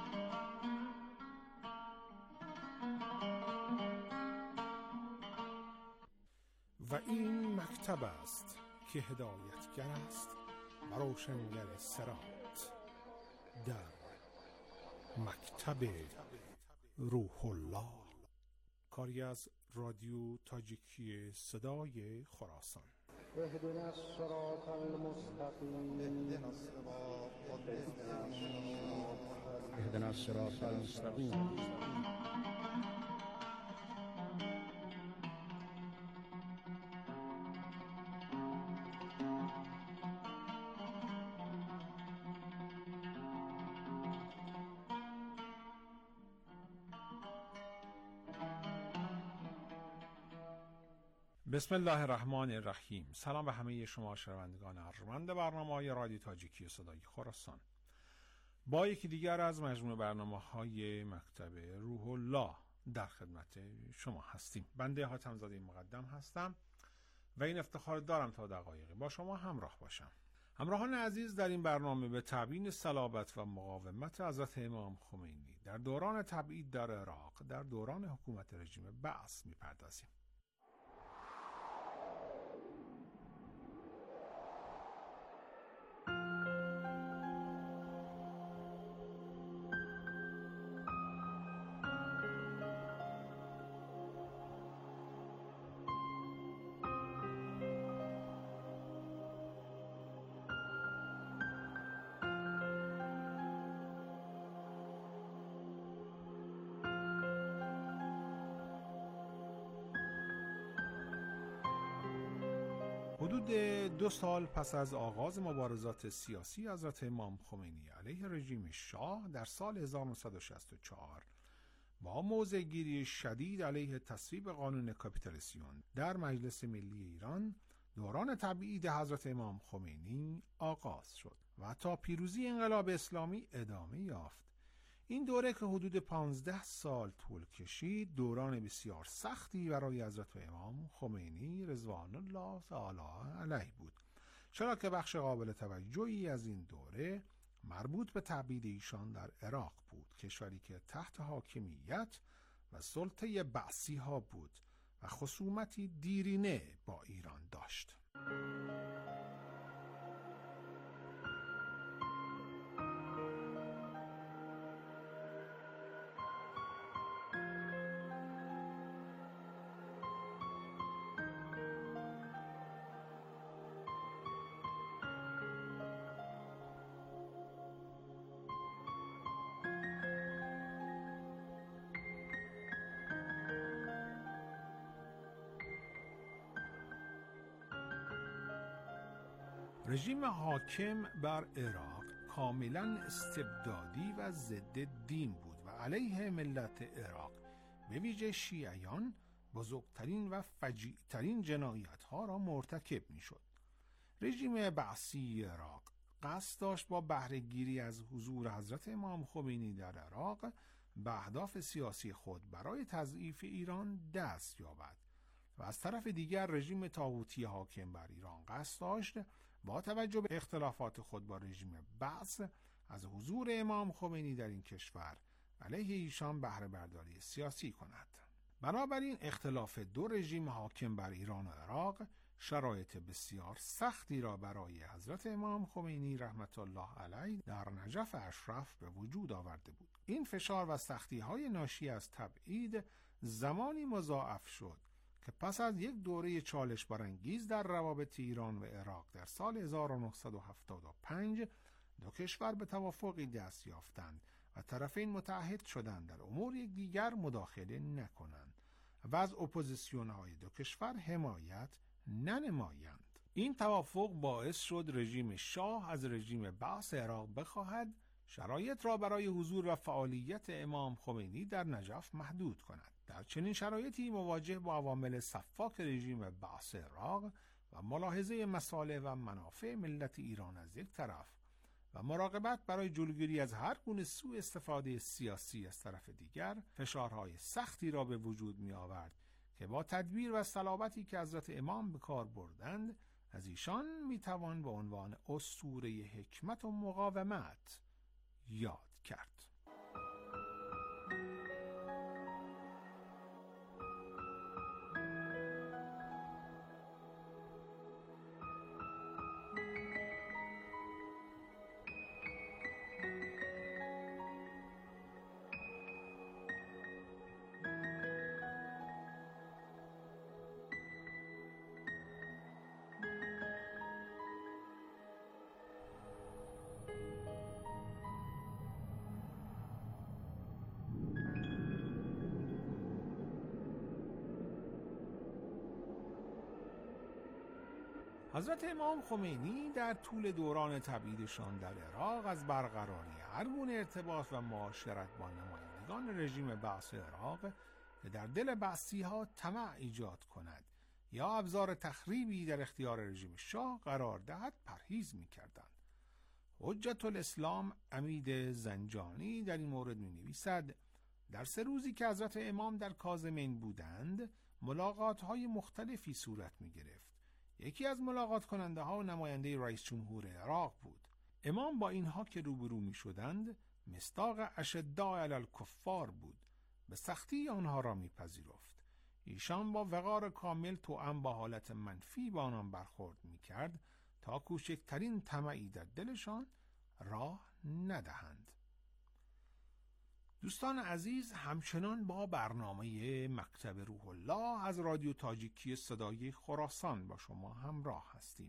و این مکتب است که هدایتگر است و روشنگر صراط. در مکتب روح الله، کاری از رادیو تاجیکی صدای خراسان. اهدنا الصراط المستقیم اهدنا الصراط المستقیم. بسم الله الرحمن الرحیم. سلام به همه شما شنوندگان ارجمند برنامه‌های رادیو تاجیکی صدای خراسان. با یکی دیگر از مجموعه برنامه‌های مکتب روح الله در خدمت شما هستیم. بنده حاتم‌زاده مقدم هستم و این افتخار دارم تا دقایقی با شما همراه باشم. همراهان عزیز، در این برنامه به تبیین صلابت و مقاومت حضرت امام خمینی در دوران تبعید در عراق در دوران حکومت رژیم بعث می‌پردازیم. حدود دو سال پس از آغاز مبارزات سیاسی حضرت امام خمینی علیه رژیم شاه در سال هزار و نهصد و شصت و چهار با موضع‌گیری شدید علیه تصویب قانون کاپیتولیسیون در مجلس ملی ایران، دوران تبعید حضرت امام خمینی آغاز شد و تا پیروزی انقلاب اسلامی ادامه یافت. این دوره که حدود پانزده سال طول کشید، دوران بسیار سختی برای حضرت امام خمینی رضوان الله تعالی علیه بود، چرا که بخش قابل توجهی از این دوره مربوط به تبعید ایشان در عراق بود، کشوری که تحت حاکمیت و سلطه بعثی ها بود و خصومتی دیرینه با ایران داشت. رژیم حاکم بر عراق کاملا استبدادی و ضد دین بود و علیه ملت عراق به ویژه شیعیان بزرگترین و فجیعترین جنایت ها را مرتکب می شد. رژیم بعثی عراق قصد داشت با بهره گیری از حضور حضرت امام خمینی در عراق به اهداف سیاسی خود برای تضعیف ایران دست یابد و از طرف دیگر رژیم طاغوتی حاکم بر ایران قصد داشت با توجه به اختلافات خود با رژیم بعث از حضور امام خمینی در این کشور علیه ایشان بهره برداری سیاسی کند. بنابراین اختلاف دو رژیم حاکم بر ایران و عراق شرایط بسیار سختی را برای حضرت امام خمینی رحمت الله علیه در نجف اشرف به وجود آورده بود. این فشار و سختی های ناشی از تبعید زمانی مضاعف شد که پس از یک دوره چالش برانگیز در روابط ایران و عراق در سال هزار و نهصد و هفتاد و پنج دو کشور به توافقی دست یافتند و طرفین متعهد شدند در امور یکدیگر مداخله نکنند و از اپوزیسیون‌های دو کشور حمایت ننمایند. این توافق باعث شد رژیم شاه از رژیم بعث عراق بخواهد شرایط را برای حضور و فعالیت امام خمینی در نجف محدود کند. در چنین شرایطی مواجه با عوامل سفاک رژیم بعث عراق و ملاحظه مصالح و منافع ملت ایران از یک طرف و مراقبت برای جلوگیری از هر گونه سوء استفاده سیاسی از طرف دیگر، فشارهای سختی را به وجود می آورد که با تدبیر و صلابتی که حضرت امام به کار بردند از ایشان می توان به عنوان اسطوره حکمت و مقاومت یاد کرد. حضرت امام خمینی در طول دوران تبعیدشان در عراق از برقراری هر گونه ارتباط و معاشرت با نمایندگان رژیم بعث عراق که در دل بعثی‌ها طمع ایجاد کند یا ابزار تخریبی در اختیار رژیم شاه قرار دهد پرهیز می‌کردند. حجت الاسلام عمید زنجانی در این مورد می‌نویسد: در سه روزی که حضرت امام در کاظمین بودند ملاقات‌های مختلفی صورت می‌گرفت. یکی از ملاقات کننده ها نماینده رئیس جمهور عراق بود. امام با اینها که روبرو می شدند مصداق اشداء علی الکفار بود، به سختی آنها را می پذیرفت. ایشان با وقار کامل توأم با حالت منفی با آنان برخورد می کرد تا کوچکترین طمعی در دلشان راه ندهند. دوستان عزیز، همچنان با برنامه مکتب روح الله از رادیو تاجیکی صدای خراسان با شما همراه هستیم.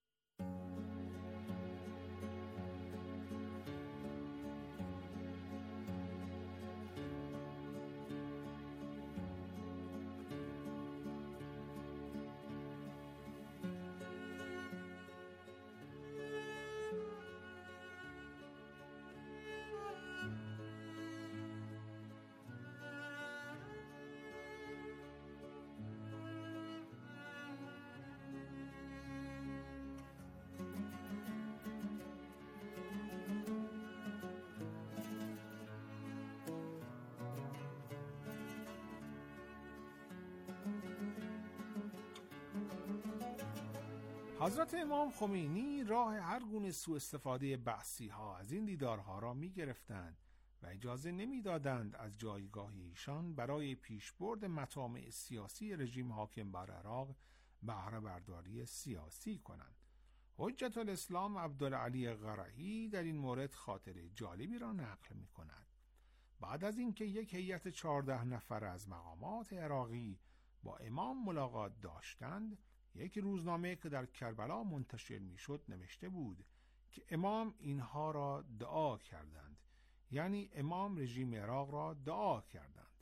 حضرت امام خمینی راه هر گونه سوء استفاده بعثی ها از این دیدارها را می گرفتند و اجازه نمی دادند از جایگاه ایشان برای پیشبرد مطامع سیاسی رژیم حاکم بر عراق بهره برداری سیاسی کنند. حجت الاسلام عبدالعلی قرعی در این مورد خاطره جالبی را نقل می کند. بعد از اینکه یک هیئت چهارده نفر از مقامات عراقی با امام ملاقات داشتند، یک روزنامه که در کربلا منتشر میشد نوشته بود که امام اینها را دعا کردند، یعنی امام رژیم عراق را دعا کردند.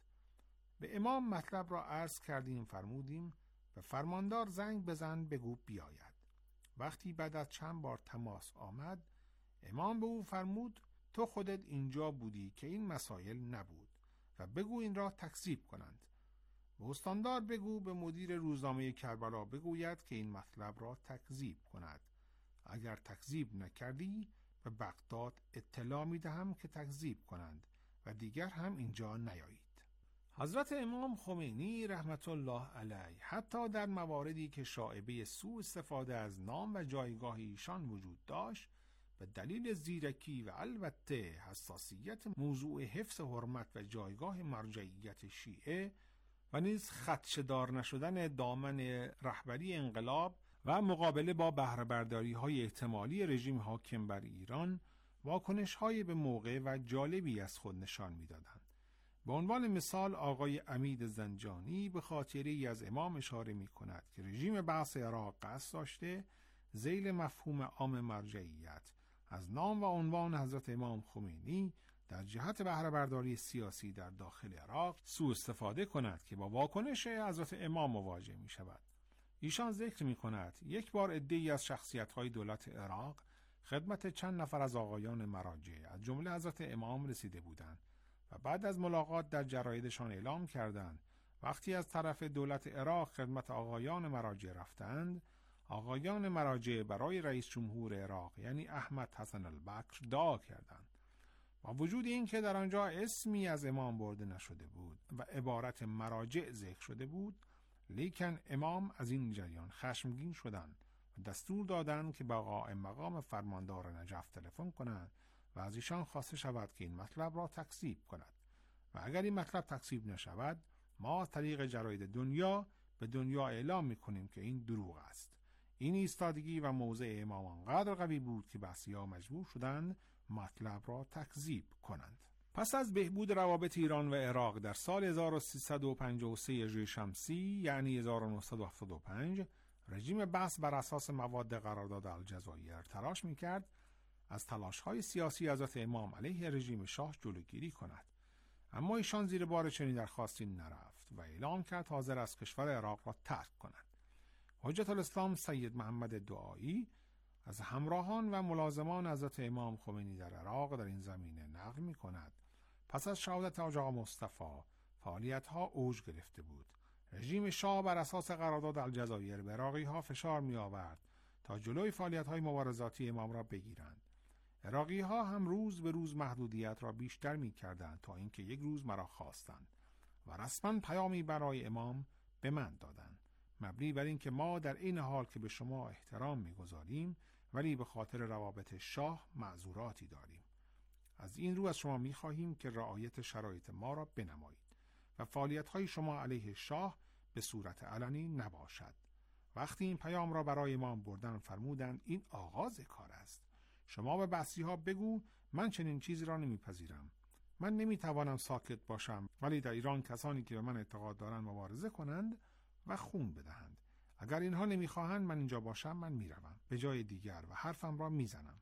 به امام مطلب را عرض کردیم، فرمودیم به فرماندار زنگ بزن بگو بیاید. وقتی بعد از چند بار تماس آمد، امام به او فرمود تو خودت اینجا بودی که این مسائل نبود و بگو این را تکذیب کنند. به استاندار بگو به مدیر روزنامه کربلا بگوید که این مطلب را تکذیب کند. اگر تکذیب نکردی به بغداد اطلاع می دهم که تکذیب کنند و دیگر هم اینجا نیایید. حضرت امام خمینی رحمت الله علیه حتی در مواردی که شایبه سوء استفاده از نام و جایگاه ایشان وجود داشت، به دلیل زیرکی و البته حساسیت موضوع حفظ حرمت و جایگاه مرجعیت شیعه و نیز خدشه‌دار نشدن دامن رهبری انقلاب و مقابله با بهره‌برداری های احتمالی رژیم حاکم بر ایران، واکنش های به موقع و جالبی از خود نشان می‌دادند. به عنوان مثال آقای امید زنجانی به خاطری از امام اشاره می کند که رژیم بعث عراق قصد داشته ذیل مفهوم عام مرجعیت از نام و عنوان حضرت امام خمینی در جهت بهره برداری سیاسی در داخل عراق سوء استفاده کند که با واکنش حضرت امام مواجه می شود. ایشان ذکر می کند یک بار عده‌ای از شخصیت‌های دولت عراق خدمت چند نفر از آقایان مراجع از جمله حضرت امام رسیده بودند و بعد از ملاقات در جرایدشان اعلام کردند وقتی از طرف دولت عراق خدمت آقایان مراجع رفتند، آقایان مراجع برای رئیس جمهور عراق یعنی احمد حسن البکر دعا کردند. با وجود این که در آنجا اسمی از امام برده نشده بود و عبارت مراجع ذکر شده بود، لیکن امام از این جریان خشمگین شدند و دستور دادند که با قائم مقام فرماندار نجف تلفن کنند و از ایشان خواسته شود که این مطلب را تکذیب کند و اگر این مطلب تکذیب نشود ما از طریق جراید دنیا به دنیا اعلام میکنیم که این دروغ است. این ایستادگی و موضع امام آنقدر قوی بود که بحثی‌ها مجبور شدند مطلب را تکذیب کنند. پس از بهبود روابط ایران و عراق در سال هزار و سیصد و پنجاه و سه هجری شمسی یعنی هزار و نهصد و هفتاد و پنج رژیم بعث بر اساس مواد قرارداد الجزایر تلاش می‌کرد از تلاش‌های سیاسی حضرت امام علیه رژیم شاه جلوگیری کند، اما ایشان زیر بار چنین درخواستی نرفت و اعلام کرد حاضر است کشور عراق را ترک کند. حجت الاسلام سید محمد دعایی از همراهان و ملازمان حضرت امام خمینی در عراق در این زمینه نقل می کند پس از شهادت حاج آقا مصطفی فعالیت‌ها اوج گرفته بود. رژیم شاه بر اساس قرارداد الجزایر به عراقی‌ها فشار می آورد تا جلوی فعالیت‌های مبارزاتی امام را بگیرند. عراقی‌ها هم روز به روز محدودیت را بیشتر می کردند تا اینکه یک روز مرا خواستند و رسما پیامی برای امام به من دادند مبنی بر اینکه ما در این حال که به شما احترام می‌گذاریم ولی به خاطر روابط شاه معذوراتی داریم. از این رو از شما می‌خواهیم که رعایت شرایط ما را بنمایید و فعالیت‌های شما علیه شاه به صورت علنی نباشد. وقتی این پیام را برای امام بردن فرمودند این آغاز کار است. شما به بعثی‌ها بگو من چنین چیزی را نمی‌پذیرم. من نمی‌توانم ساکت باشم ولی در ایران کسانی که به من اعتقاد دارند مبارزه کنند و خون بدهند. اگر اینها نمیخواهند من اینجا باشم من میروم به جای دیگر و حرفم را میزنم.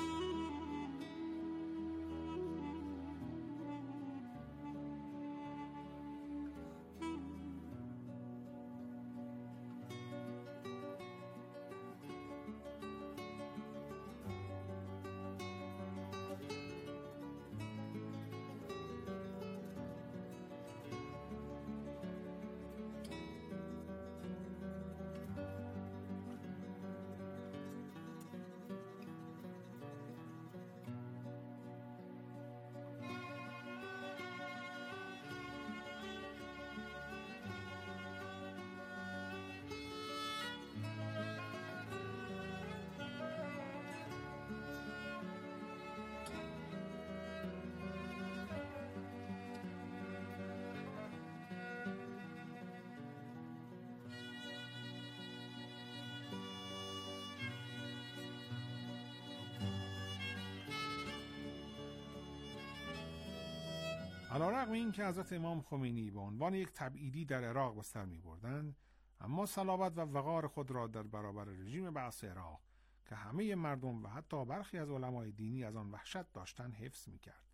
علیرغم این که حضرت امام خمینی به عنوان یک تبعیدی در عراق به سر می بردند، اما صلابت و وقار خود را در برابر رژیم بعث عراق که همه مردم و حتی برخی از علمای دینی از آن وحشت داشتند حفظ می کرد.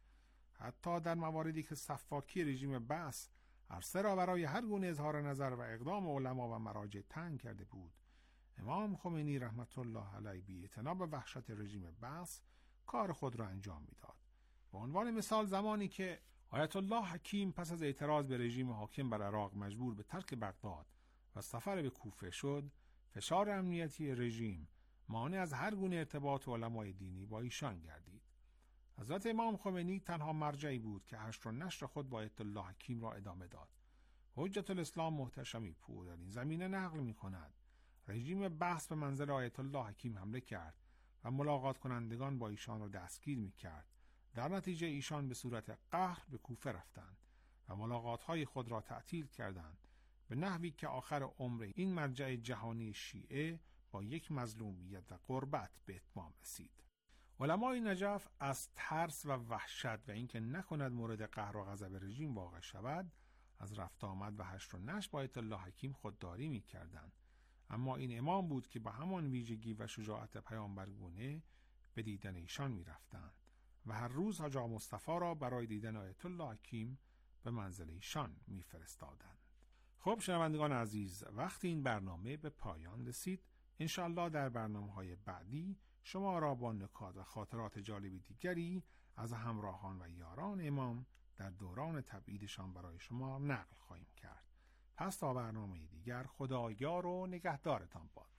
حتی در مواردی که سفاکی رژیم بعث عرصه را برای هر گونه اظهار نظر و اقدام علما و مراجع تنگ کرده بود، امام خمینی رحمت الله علیه بی اعتنا به وحشت رژیم بعث کار خود را انجام می داد. به عنوان مثال زمانی که آیت الله حکیم پس از اعتراض به رژیم حاکم بر عراق مجبور به ترک بغداد و سفر به کوفه شد، فشار امنیتی رژیم مانع از هر گونه ارتباط علمای دینی با ایشان گردید. حضرت امام خمینی تنها مرجعی بود که حشر و نشر خود با آیت الله حکیم را ادامه داد. حجت الاسلام محتشمی پور در این زمینه نقل می کند رژیم بعث به منزل آیت الله حکیم حمله کرد و ملاقات کنندگان با ایشان را دستگیر می کرد. در نتیجه ایشان به صورت قهر به کوفه رفتند و ملاقات‌های خود را تعطیل کردند به نحوی که آخر عمر این مرجع جهانی شیعه با یک مظلومیت و غربت به اتمام رسید. علمای نجف از ترس و وحشت و اینکه نکند مورد قهر و غضب رژیم واقع شود، از رفت آمد و حشر و نشر با آیت الله حکیم خودداری می کردند. اما این امام بود که به همان ویژگی و شجاعت پیامبرگونه به دیدن ایشان می رفتند و هر روز حاج آقا مصطفی را برای دیدن آیت الله حکیم به منزل ایشان می فرستادند. خب شنوندگان عزیز، وقتی این برنامه به پایان رسید، انشاءالله در برنامه‌های بعدی شما را با نکات و خاطرات جالب دیگری از همراهان و یاران امام در دوران تبعیدشان برای شما نقل خواهیم کرد. پس تا برنامه دیگر، خدا یار و نگهدارتان باد.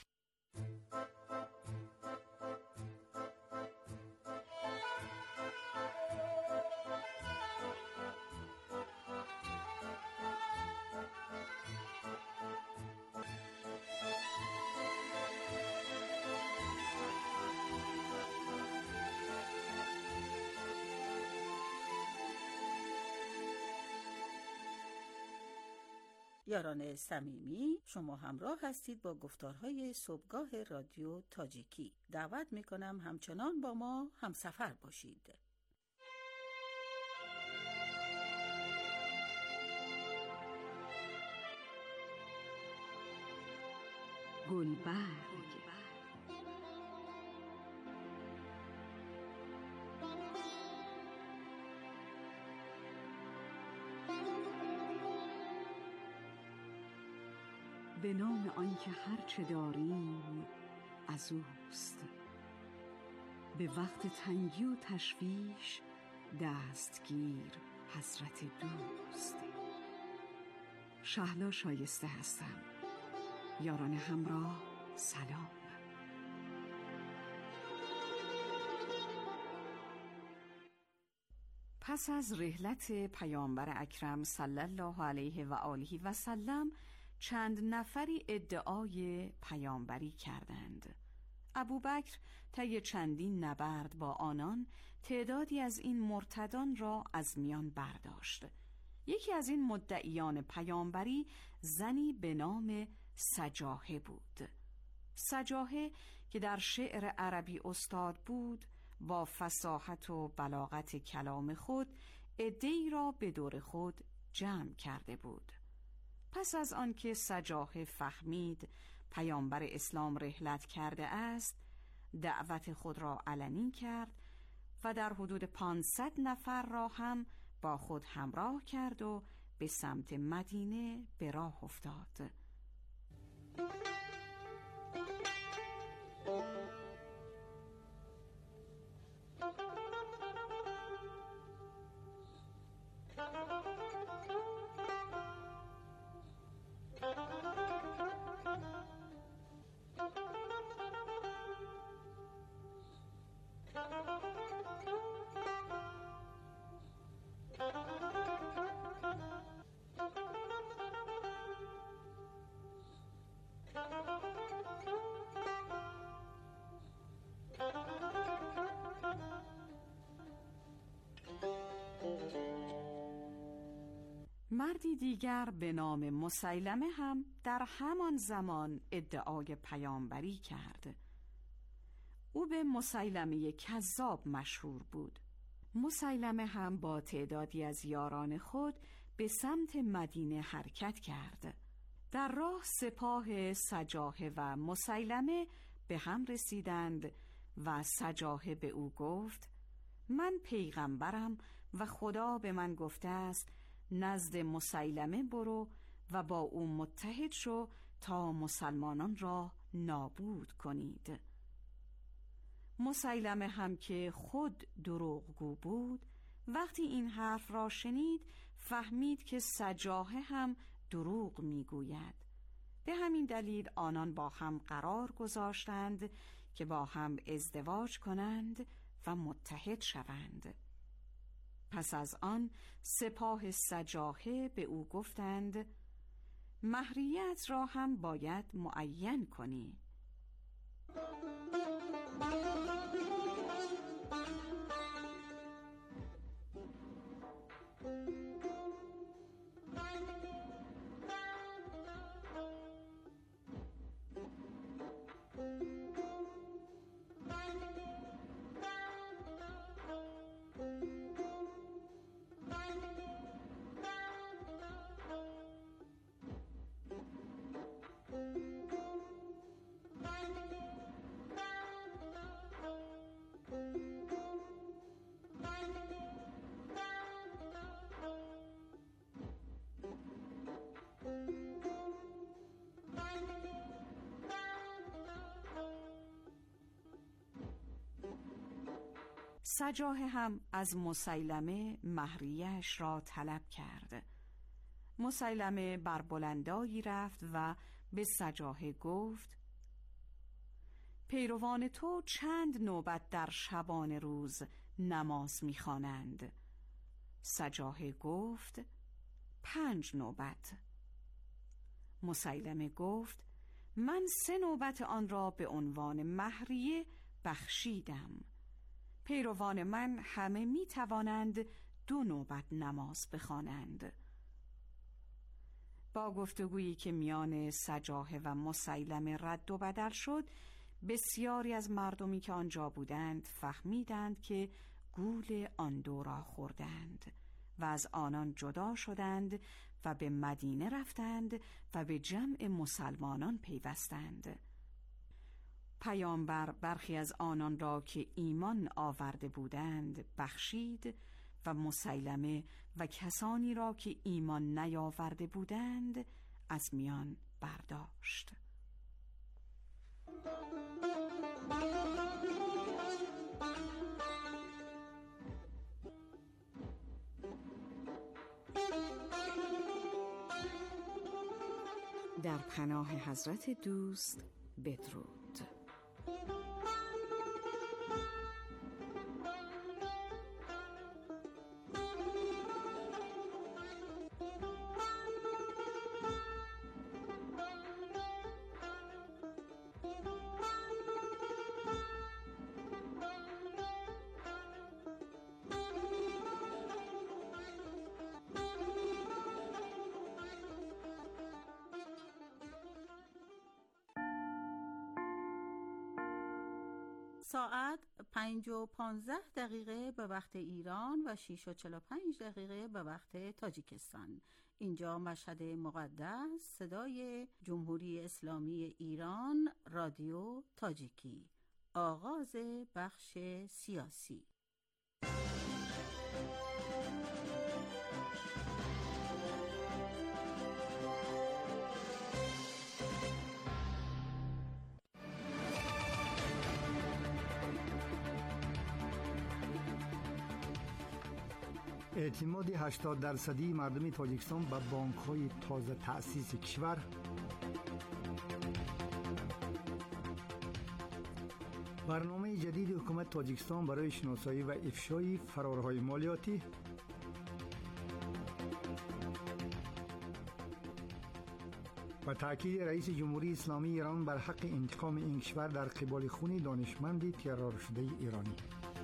یاران صمیمی، شما همراه هستید با گفتارهای صبحگاه رادیو تاجیکی. دعوت میکنم همچنان با ما همسفر باشید. گلبرگ به نام آنکه هر چه داریم از اوست، به وقت تنگی و تشویش دستگیر حضرت دوست. شهلا شایسته هستم. یاران همراه سلام. پس از رحلت پیامبر اکرم صلی الله علیه و آله و سلم، چند نفری ادعای پیامبری کردند. ابوبکر طی چندین نبرد با آنان تعدادی از این مرتدان را از میان برداشت. یکی از این مدعیان پیامبری زنی به نام سجاهه بود. سجاهه که در شعر عربی استاد بود، با فصاحت و بلاغت کلام خود عده‌ای را به دور خود جمع کرده بود. پس از آنکه سجاهه فهمید پیامبر اسلام رحلت کرده است، دعوت خود را علنی کرد و در حدود پانصد نفر را هم با خود همراه کرد و به سمت مدینه به راه افتاد. مردی دیگر به نام مسیلمه هم در همان زمان ادعای پیامبری کرد. او به مسیلمه کذاب مشهور بود. مسیلمه هم با تعدادی از یاران خود به سمت مدینه حرکت کرد. در راه سپاه سجاهه و مسیلمه به هم رسیدند و سجاهه به او گفت: من پیغمبرم و خدا به من گفته است نزد مسیلمه برو و با او متحد شو تا مسلمانان را نابود کنید. مسیلمه هم که خود دروغگو بود، وقتی این حرف را شنید فهمید که سجاهه هم دروغ میگوید. به همین دلیل آنان با هم قرار گذاشتند که با هم ازدواج کنند و متحد شوند. پس از آن سپاه سجاهه به او گفتند: مهریت را هم باید معین کنی. سجاح هم از مسیلمه مهریه‌اش را طلب کرد. مسیلمه بر بلندایی رفت و به سجاح گفت: پیروان تو چند نوبت در شبان روز نماز می‌خوانند؟ سجاح گفت: پنج نوبت. مسیلمه گفت: من سه نوبت آن را به عنوان مهریه بخشیدم. پیروان من همه می توانند دو نوبت نماز بخوانند. با گفتگویی که میان سجاح و مسیلمه رد و بدل شد، بسیاری از مردمی که آنجا بودند فهمیدند که گول آن دو را خوردند و از آنان جدا شدند و به مدینه رفتند و به جمع مسلمانان پیوستند. پیامبر برخی از آنان را که ایمان آورده بودند بخشید و مسیلمه و کسانی را که ایمان نیاورده بودند از میان برداشت. در پناه حضرت دوست بدرود. ساعت پنج و پانزده دقیقه به وقت ایران و شش و چهل و پنج دقیقه به وقت تاجیکستان. اینجا مشهد مقدس، صدای جمهوری اسلامی ایران، رادیو تاجیکی. آغاز بخش سیاسی. اعتماد هشتاد درصدی مردم تاجیکستان به بانک‌های تازه تأسیس کشور، برنامه جدید حکومت تاجیکستان برای شناسایی و افشای فرارهای مالیاتی، و تأکید رئیس جمهوری اسلامی ایران بر حق انتقام این کشور در قبال خون دانشمند ترور شده ایرانی.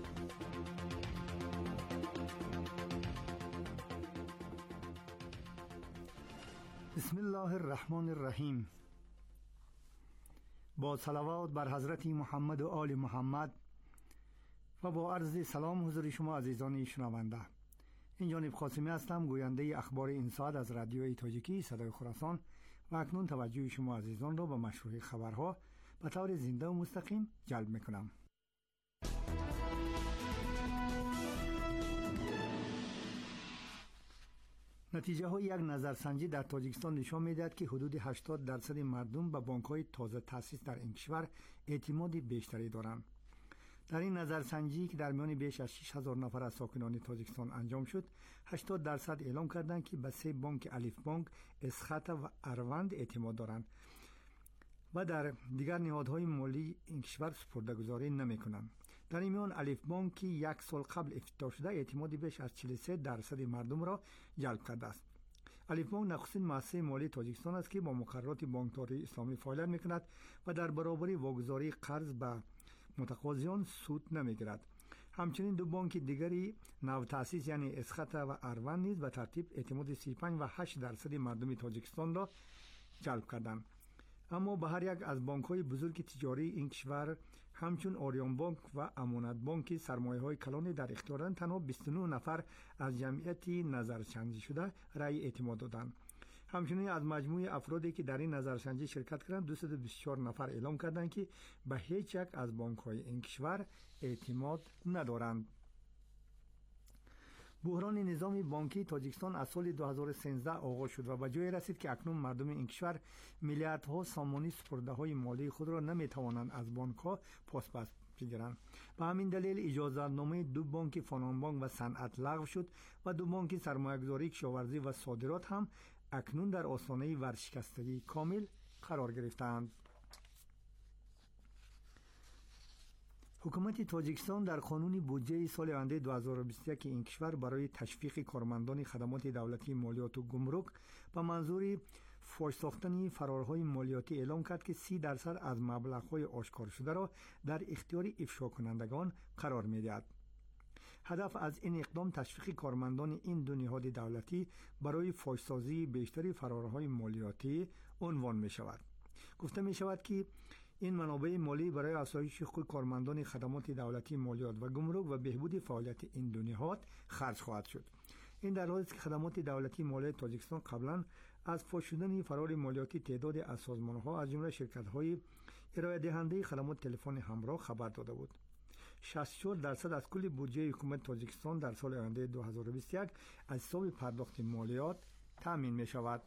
بسم الله الرحمن الرحیم. با صلوات بر حضرت محمد و آل محمد و با عرض سلام حضور شما عزیزان شنونده. این جانب قاسمی هستم، گوینده اخبار این ساعت از رادیوی تاجیکی صدای خراسان، و اکنون توجه شما عزیزان را به مشروع خبرها به طور زنده و مستقیم جلب میکنم. نتیجه های یک نظرسنجی در تاجیکستان نشان میدهد که حدود هشتاد درصد مردم به بانک های تازه تأسیس در این کشور اعتماد بیشتری دارند. در این نظرسنجی که در میان بیش از شش هزار نفر از ساکنان تاجیکستان انجام شد، هشتاد درصد اعلام کردند که به سه بانک الف بانک، اسخط و اروند اعتماد دارند و در دیگر نهادهای مالی این کشور سپرده‌گذاری نمی‌کنند. در این میان الف بانک که یک سال قبل افتتاح شده اعتماد بیش از چهل و سه درصد مردم را جلب کرده است. الف بانک نخستین مؤسسه مالی تاجیکستان است که با مقررات بانکداری اسلامی فعالیت می‌کند و در برابر واگذاری قرض به متقاضیان سود نمی‌گیرد. همچنین دو بانک دیگری نو تأسیس یعنی اسخط و اروند نیز به ترتیب اعتماد سی و پنج و هشت درصد مردم تاجیکستان را جلب کردند. اما به هر یک از بانک‌های بزرگ تجاری این کشور همچون آریان بانک و امانت بانک سرمایه‌های کلان در اختیارند تنها بیست و نه نفر از جمعیت نظرسنجی شده رأی اعتماد دادند. همچنین از مجموع افرادی که در این نظرسنجی شرکت کردند دویست و بیست و چهار نفر اعلام کردند که به هیچ یک از بانک‌های این کشور اعتماد ندارند. بحران نظام بانکی تاجیکستان از سال دو هزار و سیزده آغاز شد و به جای رسید که اکنون مردم این کشور میلیاردها سامانی سپرده‌های مالی خود را نمی‌توانند از بانک‌ها پاس بگیرند. به همین دلیل اجازه‌نامه دو بانک فنان بانک و صنعت لغو شد و دو بانک سرمایه‌گذاری، کشاورزی و صادرات هم اکنون در آستانه ورشکستگی کامل قرار گرفتند. حکومت تاجیکستان در قانون بودجه سال آینده دو هزار و بیست و یک این کشور برای تشویق کارمندان خدمات دولتی، مالیات و گمرک به منظور فاش ساختن فرارهای مالیاتی اعلام کرد که سی درصد از مبلغ‌های آشکار شده را در اختیار افشا کنندگان قرار می‌دهد. هدف از این اقدام تشویق کارمندان این دو نهاد دولتی برای فاش‌سازی بیشتر فرارهای مالیاتی عنوان می‌شود. گفته می‌شود که این منابع مالی برای افزایش حقوق کارمندان خدمات دولتی، مالیات و گمرک و بهبود فعالیت این دو نهاد خرج خواهد شد. این در حالی است که خدمات دولتی مالی تاجیکستان قبلا از فاش شدن فرار مالیاتی تعداد از سازمان‌ها از جمله شرکت‌های ارائه دهنده خدمات تلفن همراه خبر داده بود. شصت و چهار درصد از کل بودجه حکومت تاجیکستان در سال آینده دو هزار و بیست و یک از حساب پرداخت مالیات تامین می‌شود.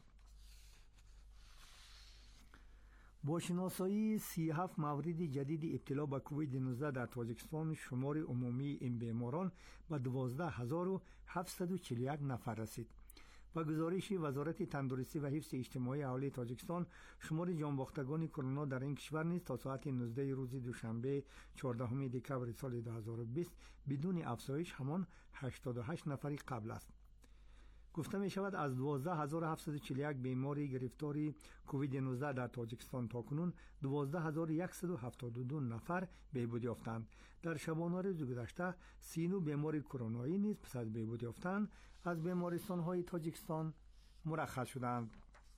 با شناسایی سی و هفت مورد جدید ابتلا به کووید نوزده در تاجیکستان، شمار عمومی این بیماران به دوازده هزار و هفتصد و چهل و یک نفر رسید. با گزارش وزارت تندرستی و حفظ اجتماعی اهالی تاجیکستان، شمار جانباختگان کرونا در این کشور نیز تا ساعت نوزده روز دوشنبه چهاردهم دکمبر سال دو هزار و بیست بدون افزایش همان هشتاد و هشت نفری قبل است. گفته می شود از دوازده هزار و هفتصد و چهل و یک بیماری گرفتاری کووید نوزده در تاجیکستان تاکنون دوازده هزار و صد و هفتاد و دو نفر بهبود یافتند. در شبانه روز گذشته سی و نه بیماری کرونایی نیز پس از بهبود یافتن از بیمارستان‌های تاجیکستان مرخص شدند.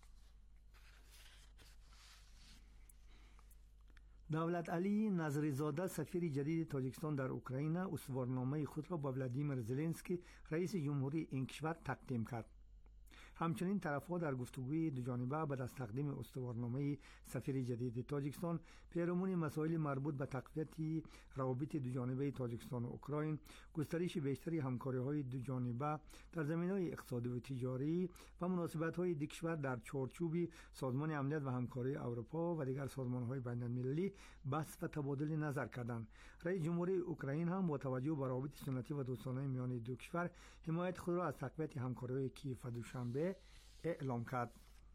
دولت علی نظری‌زاده سفیر جدید تاجیکستان در اوکراین استوارنامه خود را با ولادیمیر زلنسکی رئیس جمهوری این کشور تقدیم کرد. همچنین طرف‌ها در گفتگوی دوجانبه بعد از تقدیم استوارنامه سفیر جدید تاجیکستان پیرامون مسائل مربوط به تقویت روابط دوجانبه تاجیکستان و اوکراین، گسترش بیشتری همکاری‌های دوجانبه در زمینه‌های اقتصادی و تجاری و مناسبت‌های دو کشور در چارچوب سازمان امنیت و همکاری اروپا و دیگر سازمان‌های بین‌المللی بحث و تبادل نظر کردند. رئیس جمهوری اوکراین هم با توجه به روابط سنتی و دوستانه میان دو کشور حمایت خود را از تقویت همکاری‌های کیف و دوشنبه اعلام کرد.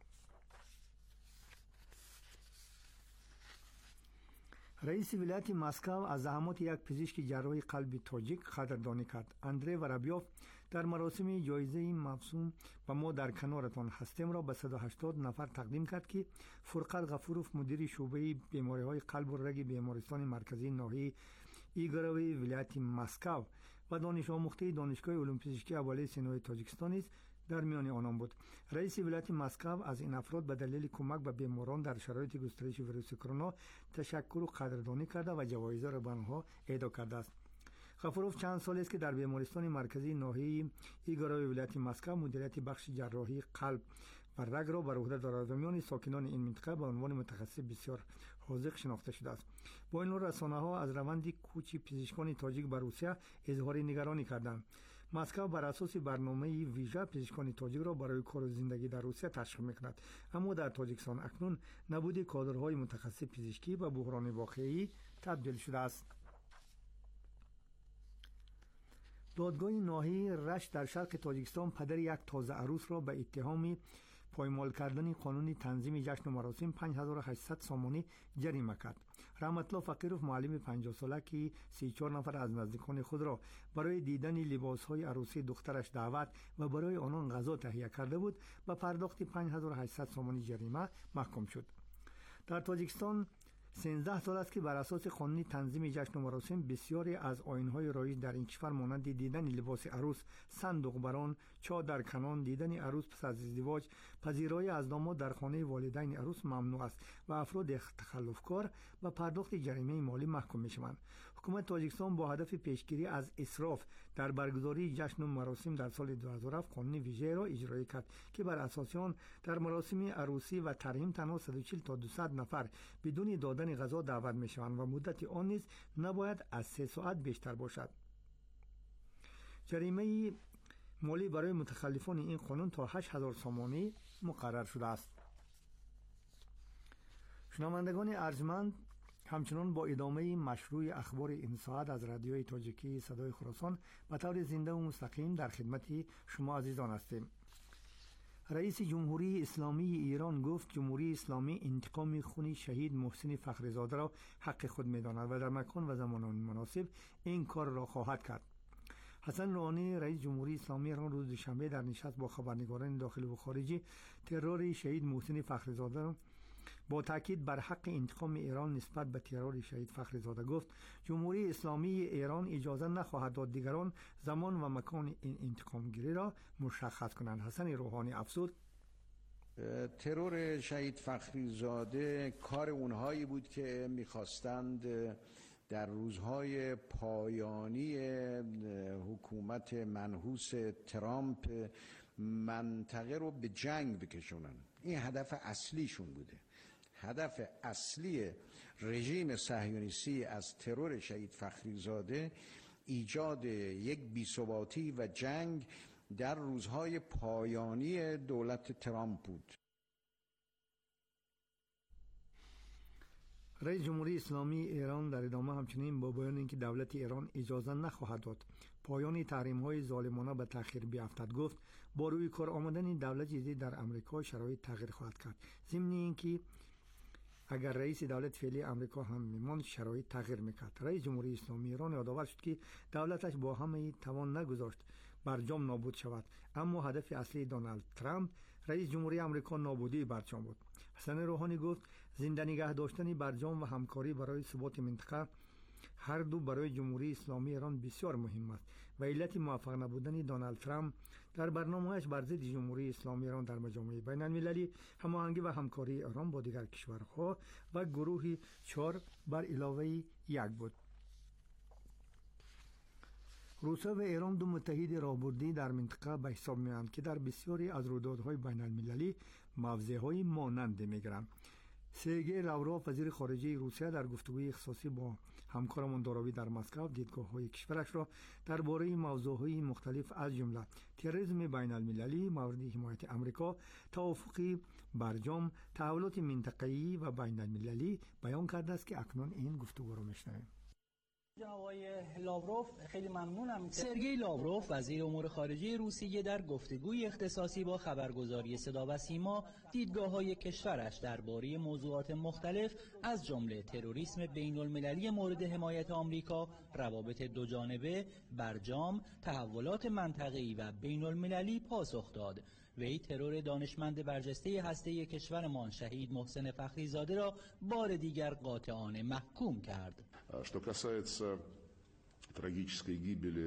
رئیس ولایت مسکو از زحمات یک پزشک جراح قلب تاجیک قدردانی کرد. اندری ورابیوف در مراسم جایزه موسوم به ما در کنارتان هستیم را به صد و هشتاد نفر تقدیم کرد که فرقت غفوروف مدیر شعبه بیماری‌های قلب و رگ بیمارستان مرکزی ناحیه ایگروی ولایت مسکو و دانش آموخته دانشگاه علوم پزشکی اولیه سینای تاجیکستان است در میان آنان بود. رئیس ولایت مسکو از این افراد به دلیل کمک به بیماران در شرایط گسترش ویروس کرونا تشکر و قدردانی کرده و جوایز را به آنها اهدا کرده است. غفوروف چند سال است که در بیمارستان مرکزی ناحیه ایگروی ولایت مسکو مدیریت بخش جراحی قلب و رگ را بر عهده دارد و میان ساکنان این منطقه به عنوان متخصص بسیار حاذق شناخته شده است. با این رسانه‌ها از روند کوچ پزشکان تاجیک به روسیه اظهار نگرانی کردند. مسکو بر اساس برنامه ویژه پزشکان تاجیک را برای کار و زندگی در روسیه تشویق می‌کند، اما در تاجیکستان اکنون نبود کادرهای متخصص پزشکی به بحران واقعی تبدیل شده است. دادگاه ناحیه رشت در شرق تاجیکستان پدر یک تازه عروس را به اتهام پایمال کردن قانون تنظیم جشن و مراسم پنج هزار و هشتصد سامانی جریمه کرد. رحمت الله فقیروف معلم پنجاه ساله که سی و چهار نفر از نزدیکان خود را برای دیدن لباس‌های عروسی دخترش دعوت و برای آنان غذا تهیه کرده بود به پرداخت پنج هزار و هشتصد سامانی جریمه محکوم شد. در تاجیکستان سیزده سال است که بر اساس قانون تنظیم جشن و مراسم بسیاری از آیین‌های رایج در این کشور مانند دیدن لباس عروس، صندوق بران، چادر کنان، دیدن عروس پس از ازدواج، پذیرایی از داماد در خانه والدین عروس ممنوع است و افراد تخلفکار و پرداخت جریمه مالی محکوم می‌شوند. حکومت تاجیکستان با هدف پیشگیری از اسراف در برگزاری جشن و مراسم در سال دو هزار و هفت قانون ویژه را اجرا کرد که بر اساس آن در مراسم عروسی و ترحیم تنها صد و چهل تا دویست نفر بدون دادن غذا دعوت می‌شوند و مدت آن نیز نباید از سه ساعت بیشتر باشد. جریمه مالی برای متخلفان این قانون تا هشت هزار سامانی مقرر شده است. شنوندگان ارجمند، همچنان با ادامه مشروع اخبار این ساعت از رادیوی تاجیکی صدای خراسان به طور زنده و مستقیم در خدمت شما عزیزان هستیم. رئیس جمهوری اسلامی ایران گفت جمهوری اسلامی انتقام خون شهید محسن فخریزاده را حق خود می‌داند و در مکان و زمان مناسب این کار را خواهد کرد. حسن روحانی رئیس جمهوری اسلامی ایران روز دوشنبه در نشست با خبرنگاران داخلی و خارجی ترور شهید محسن فخریزاده را با تاکید بر حق انتقام ایران نسبت به ترور شهید فخریزاده گفت جمهوری اسلامی ایران اجازه نخواهد داد دیگران زمان و مکان این انتقام گیری را مشخص کنند. حسن روحانی افزود ترور شهید فخریزاده کار اونهایی بود که میخواستند در روزهای پایانی حکومت منحوس ترامپ منطقه رو به جنگ بکشونن. این هدف اصلیشون بوده. هدف اصلی رژیم صهیونیستی از ترور شهید فخریزاده ایجاد یک بی‌ثباتی و جنگ در روزهای پایانی دولت ترامپ بود. رئیس جمهوری اسلامی ایران در ادامه همچنین با بیان اینکه دولت ایران اجازه نخواهد داد پایان تحریم‌های ظالمانه به تأخیر بیفتد گفت با روی کار آمدن دولت جدید در امریکا شرایط تغییر خواهد کرد. ضمن اینکه اگر رئیس دولت فعلی امریکا هم میماند شرایط تغییر میکرد. رئیس جمهوری اسلامی ایران یادآور شد که دولتش با همه توان نگذاشت برجام نابود شود، اما هدف اصلی دونالد ترامپ رئیس جمهوری آمریکا نابودی برجام بود. حسن روحانی گفت زنده نگه داشتن برجام و همکاری برای ثبات منطقه هر دو برای جمهوری اسلامی ایران بسیار مهم است و علت موفق نبودن دونالد ترامپ در برنامه‌اش بر ضد جمهوری اسلامی ایران در مجامع بین المللی هماهنگی و همکاری ایران با دیگر کشورها و گروه چهار بر علاوه یک بود. روسیه و ایران دو متحد راهبردی در منطقه به حساب می‌آیند که در بسیاری از رویدادهای بین المللی موضع‌های مانند می‌گیرند. سرگئی لاوروف وزیر خارجه روسیه در گفتگوی اختصاصی با همکار مونداراوی در مسکو دیدگاه‌های کشورش را درباره موضوعهای مختلف از جمله تروریسم بین المللی، مورد حمایت آمریکا، توافق برجام، تحولات منطقه‌ای و بین المللی بیان کرده است که اکنون این گفتگو را می‌شنویم. جناب آقای لاوروف خیلی ممنونم. سرگئی لاوروف وزیر امور خارجه روسیه در گفتگوی اختصاصی با خبرگزاری صدا و سیما دیدگاه‌های کشورش درباره موضوعات مختلف از جمله تروریسم بین المللی مورد حمایت آمریکا، روابط دوجانبه، برجام، تحولات منطقه‌ای و بین المللی پاسخ داد. وی ترور دانشمند برجسته هسته کشورمان شهید محسن فخریزاده را بار دیگر قاطعانه محکوم کرد. Что касается трагической гибели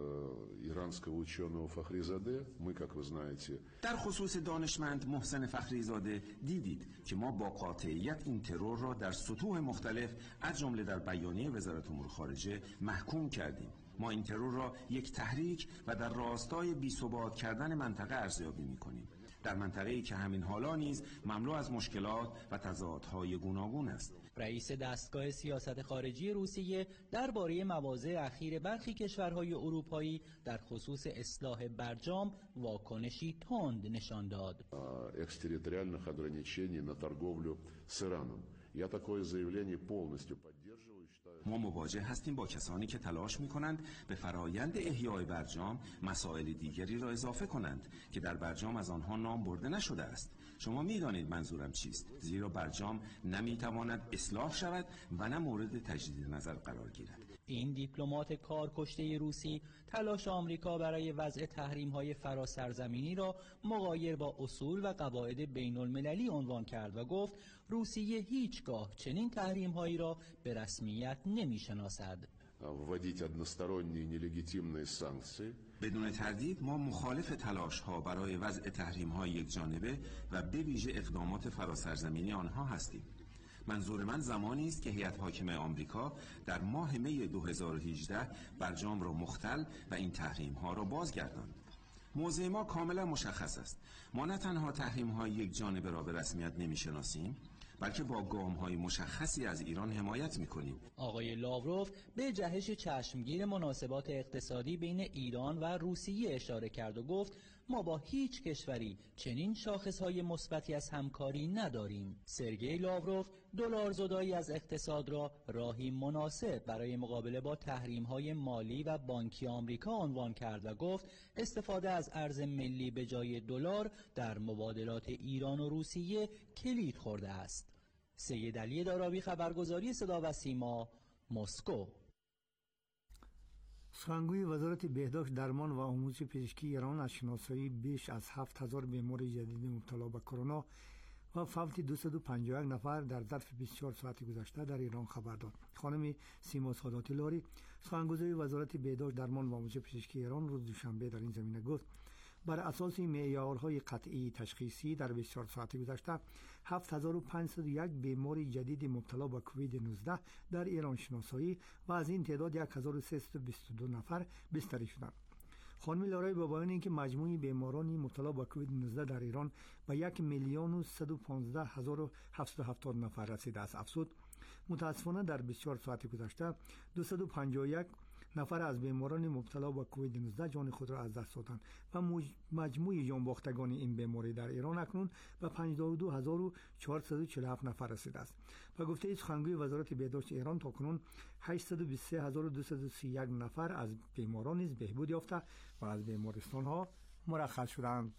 иранского ученого Фахризаде, мы, как вы знаете, در خصوص دانشمند محسن فخریزاده دیدید که ما با قاطعیت این ترور را در سطوح مختلف از جمله در بیانیه وزارت امور خارجه محکوم کردیم. ما این ترور را یک تحریک و در راستای بی‌ثبات کردن منطقه ارزیابی می‌کنیم. در منطقه‌ای که همین حالا نیز مملو از مشکلات و تضادهای گوناگون است. رئیس دستگاه سیاست خارجی روسیه درباره مواضع اخیر برخی کشورهای اروپایی در خصوص اصلاح برجام واکنشی تند نشان داد. экстерриториальных ограничений на торговлю с Ираном. Я такое заявление полностью поддерживаю. ما مواجه هستیم با کسانی که تلاش می‌کنند به فرایند احیای برجام مسائل دیگری را اضافه کنند که در برجام از آنها نام برده نشده است. شما می‌دانید منظورم چیست، زیرا برجام نمی‌تواند اصلاح شود و نه مورد تجدید نظر قرار گیرد. این دیپلمات کارکشته روسی تلاش آمریکا برای وضع تحریم‌های فراسرزمینی را مغایر با اصول و قواعد بین المللی عنوان کرد و گفت روسیه هیچگاه چنین تحریم‌هایی را به رسمیت نمی‌شناسد. بدون تردید ما مخالف تلاش‌ها برای وضع تحریم‌های یکجانبه و به ویژه اقدامات فراسرزمینی آنها هستیم. منظور من زمانی است که هیئت حاکمه آمریکا در ماه می دو هزار و هجده برجام را مختل و این تحریم‌ها را بازگرداند. موضع ما کاملا مشخص است. ما نه تنها تحریم‌های یکجانبه را به رسمیت نمی‌شناسیم، بلکه با گام‌های مشخصی از ایران حمایت می‌کنیم. آقای لاوروف به جهش چشمگیر مناسبات اقتصادی بین ایران و روسیه اشاره کرد و گفت ما با هیچ کشوری چنین شاخصهای مثبتی از همکاری نداریم. سرگئی لاوروف دلارزدایی از اقتصاد را راهی مناسب برای مقابله با تحریم‌های مالی و بانکی آمریکا عنوان کرد و گفت استفاده از ارز ملی به جای دلار در مبادلات ایران و روسیه کلید خورده است. سید علی دارابی، خبرگزاری صدا و سیما، مسکو. سخنگوی وزارت بهداشت، درمان و آموزش پزشکی ایران از شناسایی بیش از هفت هزار بیمار جدید مبتلا به کرونا و فوت دویست و پنجاه و یک نفر در ظرف بیست و چهار ساعت گذشته در ایران خبر داد. خانم سیما ساداتی لاری، سخنگوی وزارت بهداشت، درمان و آموزش پزشکی ایران، روز دوشنبه در این زمینه گفت بر اساس معیارهای قطعی تشخیصی در بیست و چهار ساعت گذشته هفت هزار و پانصد و یک بیمار جدید مبتلا به کووید نوزده در ایران شناسایی و از این تعداد یک هزار و سیصد و بیست و دو نفر بستری شدند. خانم لارای با بیان اینکه مجموع بیماران مبتلا به کووید نوزده در ایران به یک میلیون و صد و پانزده هزار و هفتصد و هفتاد نفر رسیده است افزود متاسفانه در بیست و چهار ساعت گذشته دویست و پنجاه و یک نفر از بیماران مبتلا به کووید نوزده جان خود را از دست دادند و مجموع جان باختگان این بیماری در ایران اکنون به پنجاه و دو هزار و چهارصد و چهل و هفت نفر رسیده است. و گفته سخنگوی وزارت بهداشت ایران تاکنون هشتصد و بیست و سه هزار و دویست و سی و یک نفر از بیماران نیز بهبود یافته و از بیمارستان ها مرخص شدند.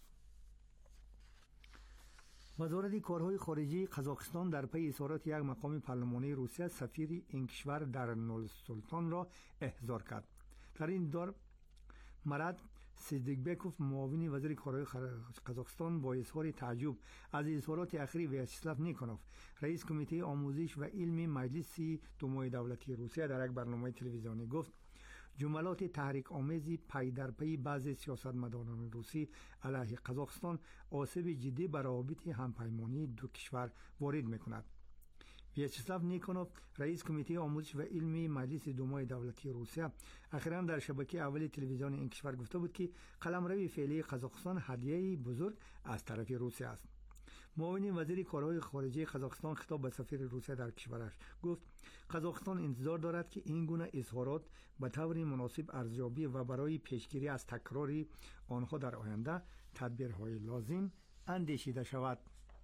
وزارت کارهای خارجی قزاقستان در پی اظهارات یک مقام پارلمانی روسیه سفیر این کشور در نورسلطان را احضار کرد. در این دور مراد سیدیکبکوف، معاون وزیر کارهای قزاقستان، با اظهار تعجب از اظهارات اخیر ویاچسلاو نیکونوف، رئیس کمیته آموزش و علم مجلس دومای دولتی روسیه، در یک برنامه تلویزیونی گفت جملات تحریک آمیزی پی در پی بعضی سیاستمداران روسی علیه قزاقستان آسیب جدی بر روابط همپیمانی دو کشور وارد می‌کند. ویاچسلاو نیکونوف، رئیس کمیته آموزش و علمی مجلس دومای دولتی روسیه، اخیراً در شبکه اول تلویزیون این کشور گفته بود که قلمرو فعلی قزاقستان هدیه‌ای بزرگ از طرف روسیه است. معاون وزیر کارهای خارجه قزاقستان خطاب به سفیر روسیه در کشورش گفت قزاقستان انتظار دارد که این گونه اظهارات به طور مناسب ارزیابی و برای پیشگیری از تکرار آنها در آینده تدبیرهای لازم اندیشیده شود.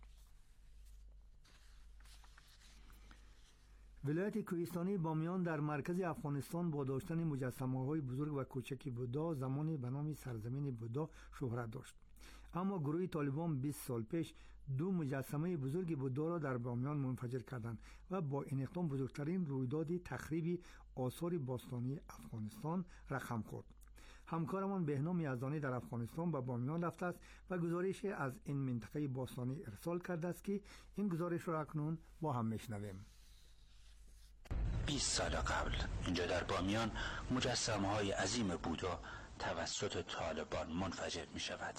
ولایت کوهستانی بامیان در مرکز افغانستان با داشتن مجسمه‌های بزرگ و کوچک بودا زمانی به نام سرزمین بودا شهرت داشت. اما گروه طالبان بیست سال پیش دو مجسمه بزرگ بودا را در بامیان منفجر کردند و با این اقدام بزرگترین رویداد تخریب آثار باستانی افغانستان رقم خورد. همکارمان بهنام یزدانی در افغانستان به بامیان رفته است و گزارش از این منطقه باستانی ارسال کرده است که این گزارش را اکنون با هم میشنویم. بیست سال قبل اینجا در بامیان مجسمه‌های عظیم بودا توسط طالبان منفجر می شود.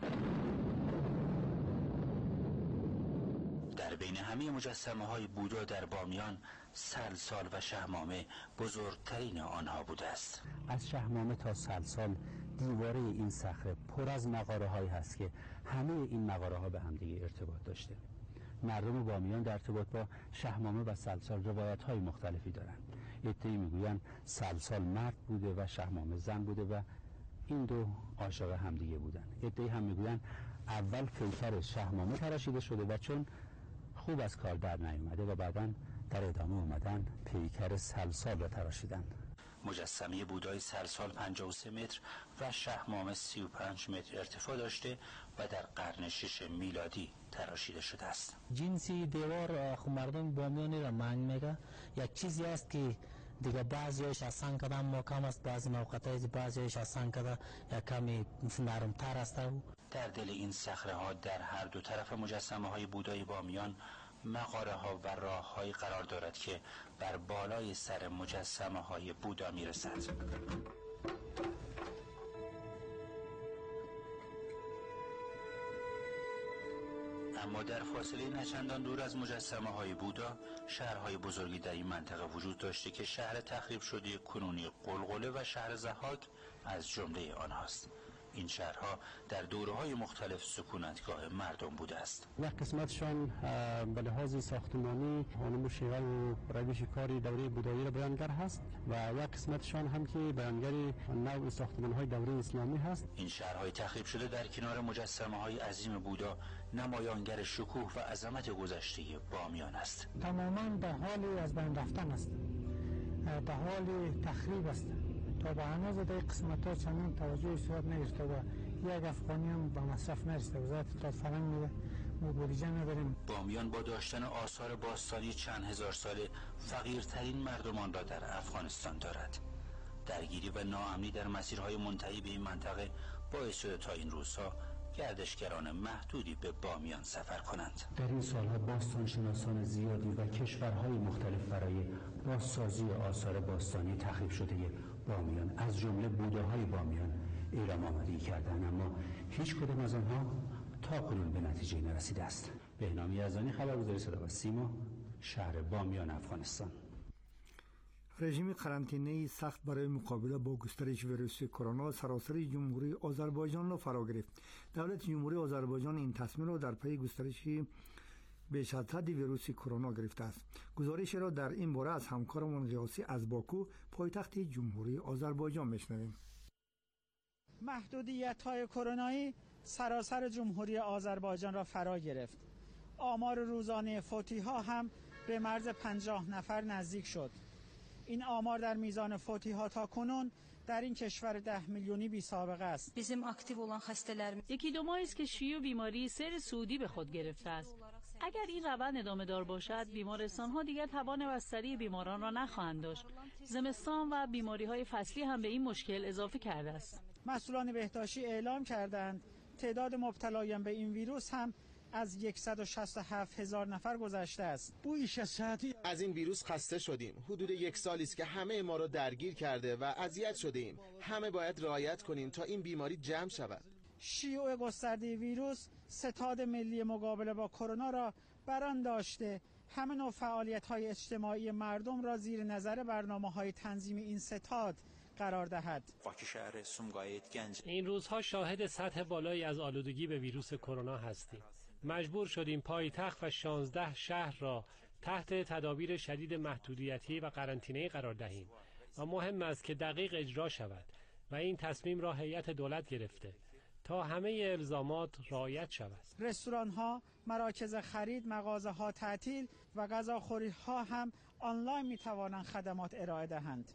در بین همه مجسمه‌های بودا در بامیان سلسال و شهمامه بزرگترین آنها بوده است. از شهمامه تا سلسال دیواره این صخره پر از مغاره‌هایی هست که همه این مغاره‌ها به هم دیگه ارتباط داشته. مردم بامیان در ارتباط با شهمامه و سلسال روایت‌های مختلفی دارند. عده‌ای میگویند سلسال مرد بوده و شهمامه زن بوده و این دو عاشق همدیگه بودن. عده‌ای هم میگویند اول پیکر شهمامه تراشیده شده و چون خوب از کار در نیامده و بعداً در ادامه اومدن پیکر سلسال را تراشیدن. مجسمه بودای سلسال پنجاه و سه متر و شهمامه سی و پنج متر ارتفاع داشته و در قرن شش میلادی تراشیده شده است. جنسی دیوار خب مردم بامیانی را منگ میگه. یک چیزی است که دیگه بعضیش آسان کدام محکم است، بعضی موقعی بعضیش آسان کده یا کمی نرمتر است. در دل این صخره ها در هر دو طرف مجسمه های بودای بامیان مغاره ها و راه های قرار دارد که بر بالای سر مجسمه های بودا می رسد. اما در فاصله نچندان دور از مجسمه های بودا شهرهای بزرگی در این منطقه وجود داشته که شهر تخریب شده کنونی قلقله و شهر ضحاک از جمله آنهاست. این شهرها در دوره‌های مختلف سکونتگاه مردم بوده است. یک قسمتشان به لحاظ ساختمانی همون شیوه و روش کاری دوره بودایی را بیانگر هست و یک قسمتشان هم که بیانگر نوع ساختمان‌های دوره اسلامی هست. این شهرهای تخریب شده در کنار مجسمه‌های عظیم بودا نمایانگر شکوه و عظمت گذشته بامیان است. تماماً در حال از بین رفتن است، در حال تخریب است. تا به هنوز در قسمت‌ها چندان توجه صورت نگرفته و یک افغانی هم به مصرف نرسیده. وزارت اطلاعات فرهنگ میگه ما بودجه نداریم. بامیان با داشتن آثار باستانی چند هزار ساله فقیرترین مردمان را در افغانستان دارد. درگیری و ناامنی در مسیرهای منتهی به این منطقه باعث شده تا این روزها گردشگران محدودی به بامیان سفر کنند. در این سالها باستانشناسان زیادی و کشورهای مختلف برای بازسازی آثار باستانی تخریب شده بامیان از جمله بوداهای بامیان اعلام آمادگی کردند، اما هیچ کدام از آنها تا کنون به نتیجه نرسیده است. بهنام یزدانی، خبرگزاری صدا و سیما، شهر بامیان، افغانستان. رژیم قرنطینه سخت برای مقابله با گسترش ویروس کرونا سراسر جمهوری آذربایجان را فرا گرفت. دولت جمهوری آذربایجان این تصمیم را در پی گسترش بیش از حد ویروس کرونا گرفته است. گزارش را در این باره از همکارمان قیاسی از باکو، پایتخت جمهوری آذربایجان، میشنویم. محدودیت‌های کرونایی سراسر جمهوری آذربایجان را فرا گرفت. آمار روزانه فوتی‌ها هم به مرز پنجاه نفر نزدیک شد. این آمار در میزان فوتی‌ها تا کنون در این کشور ده میلیونی بی سابقه است. یکی دو ماهی است که شیوع بیماری سیر سعودی به خود گرفته است. اگر این روند ادامه دار باشد، بیمارستان‌ها دیگر توان بستری بیماران را نخواهند داشت. زمستان و بیماری‌های فصلی هم به این مشکل اضافه کرده است. مسئولان بهداشتی اعلام کردند تعداد مبتلایان به این ویروس هم از صد و شصت و هفت هزار نفر گذشته است. بیش از ساعتی از این ویروس خسته شدیم. حدود یک سالی است که همه ما را درگیر کرده و اذیت شدیم. همه باید رعایت کنیم تا این بیماری جمع شود. شیوع گسترده ویروس ستاد ملی مقابله با کرونا را بران داشته همه نوع فعالیت‌های اجتماعی مردم را زیر نظر برنامه‌های تنظیم این ستاد قرار دهد. شهر سومگایت گنج این روزها شاهد سطح بالایی از آلودگی به ویروس کرونا هستیم. مجبور شدیم پایتخت و شانزده شهر را تحت تدابیر شدید محدودیتی و قرنطینه‌ای قرار دهیم و مهم است که دقیق اجرا شود و این تصمیم را هیئت دولت گرفته تا همه الزامات رعایت شود. رستوران‌ها، مراکز خرید، مغازه‌ها تعطیل و غذاخوری‌ها هم آنلاین می‌توانند خدمات ارائه دهند.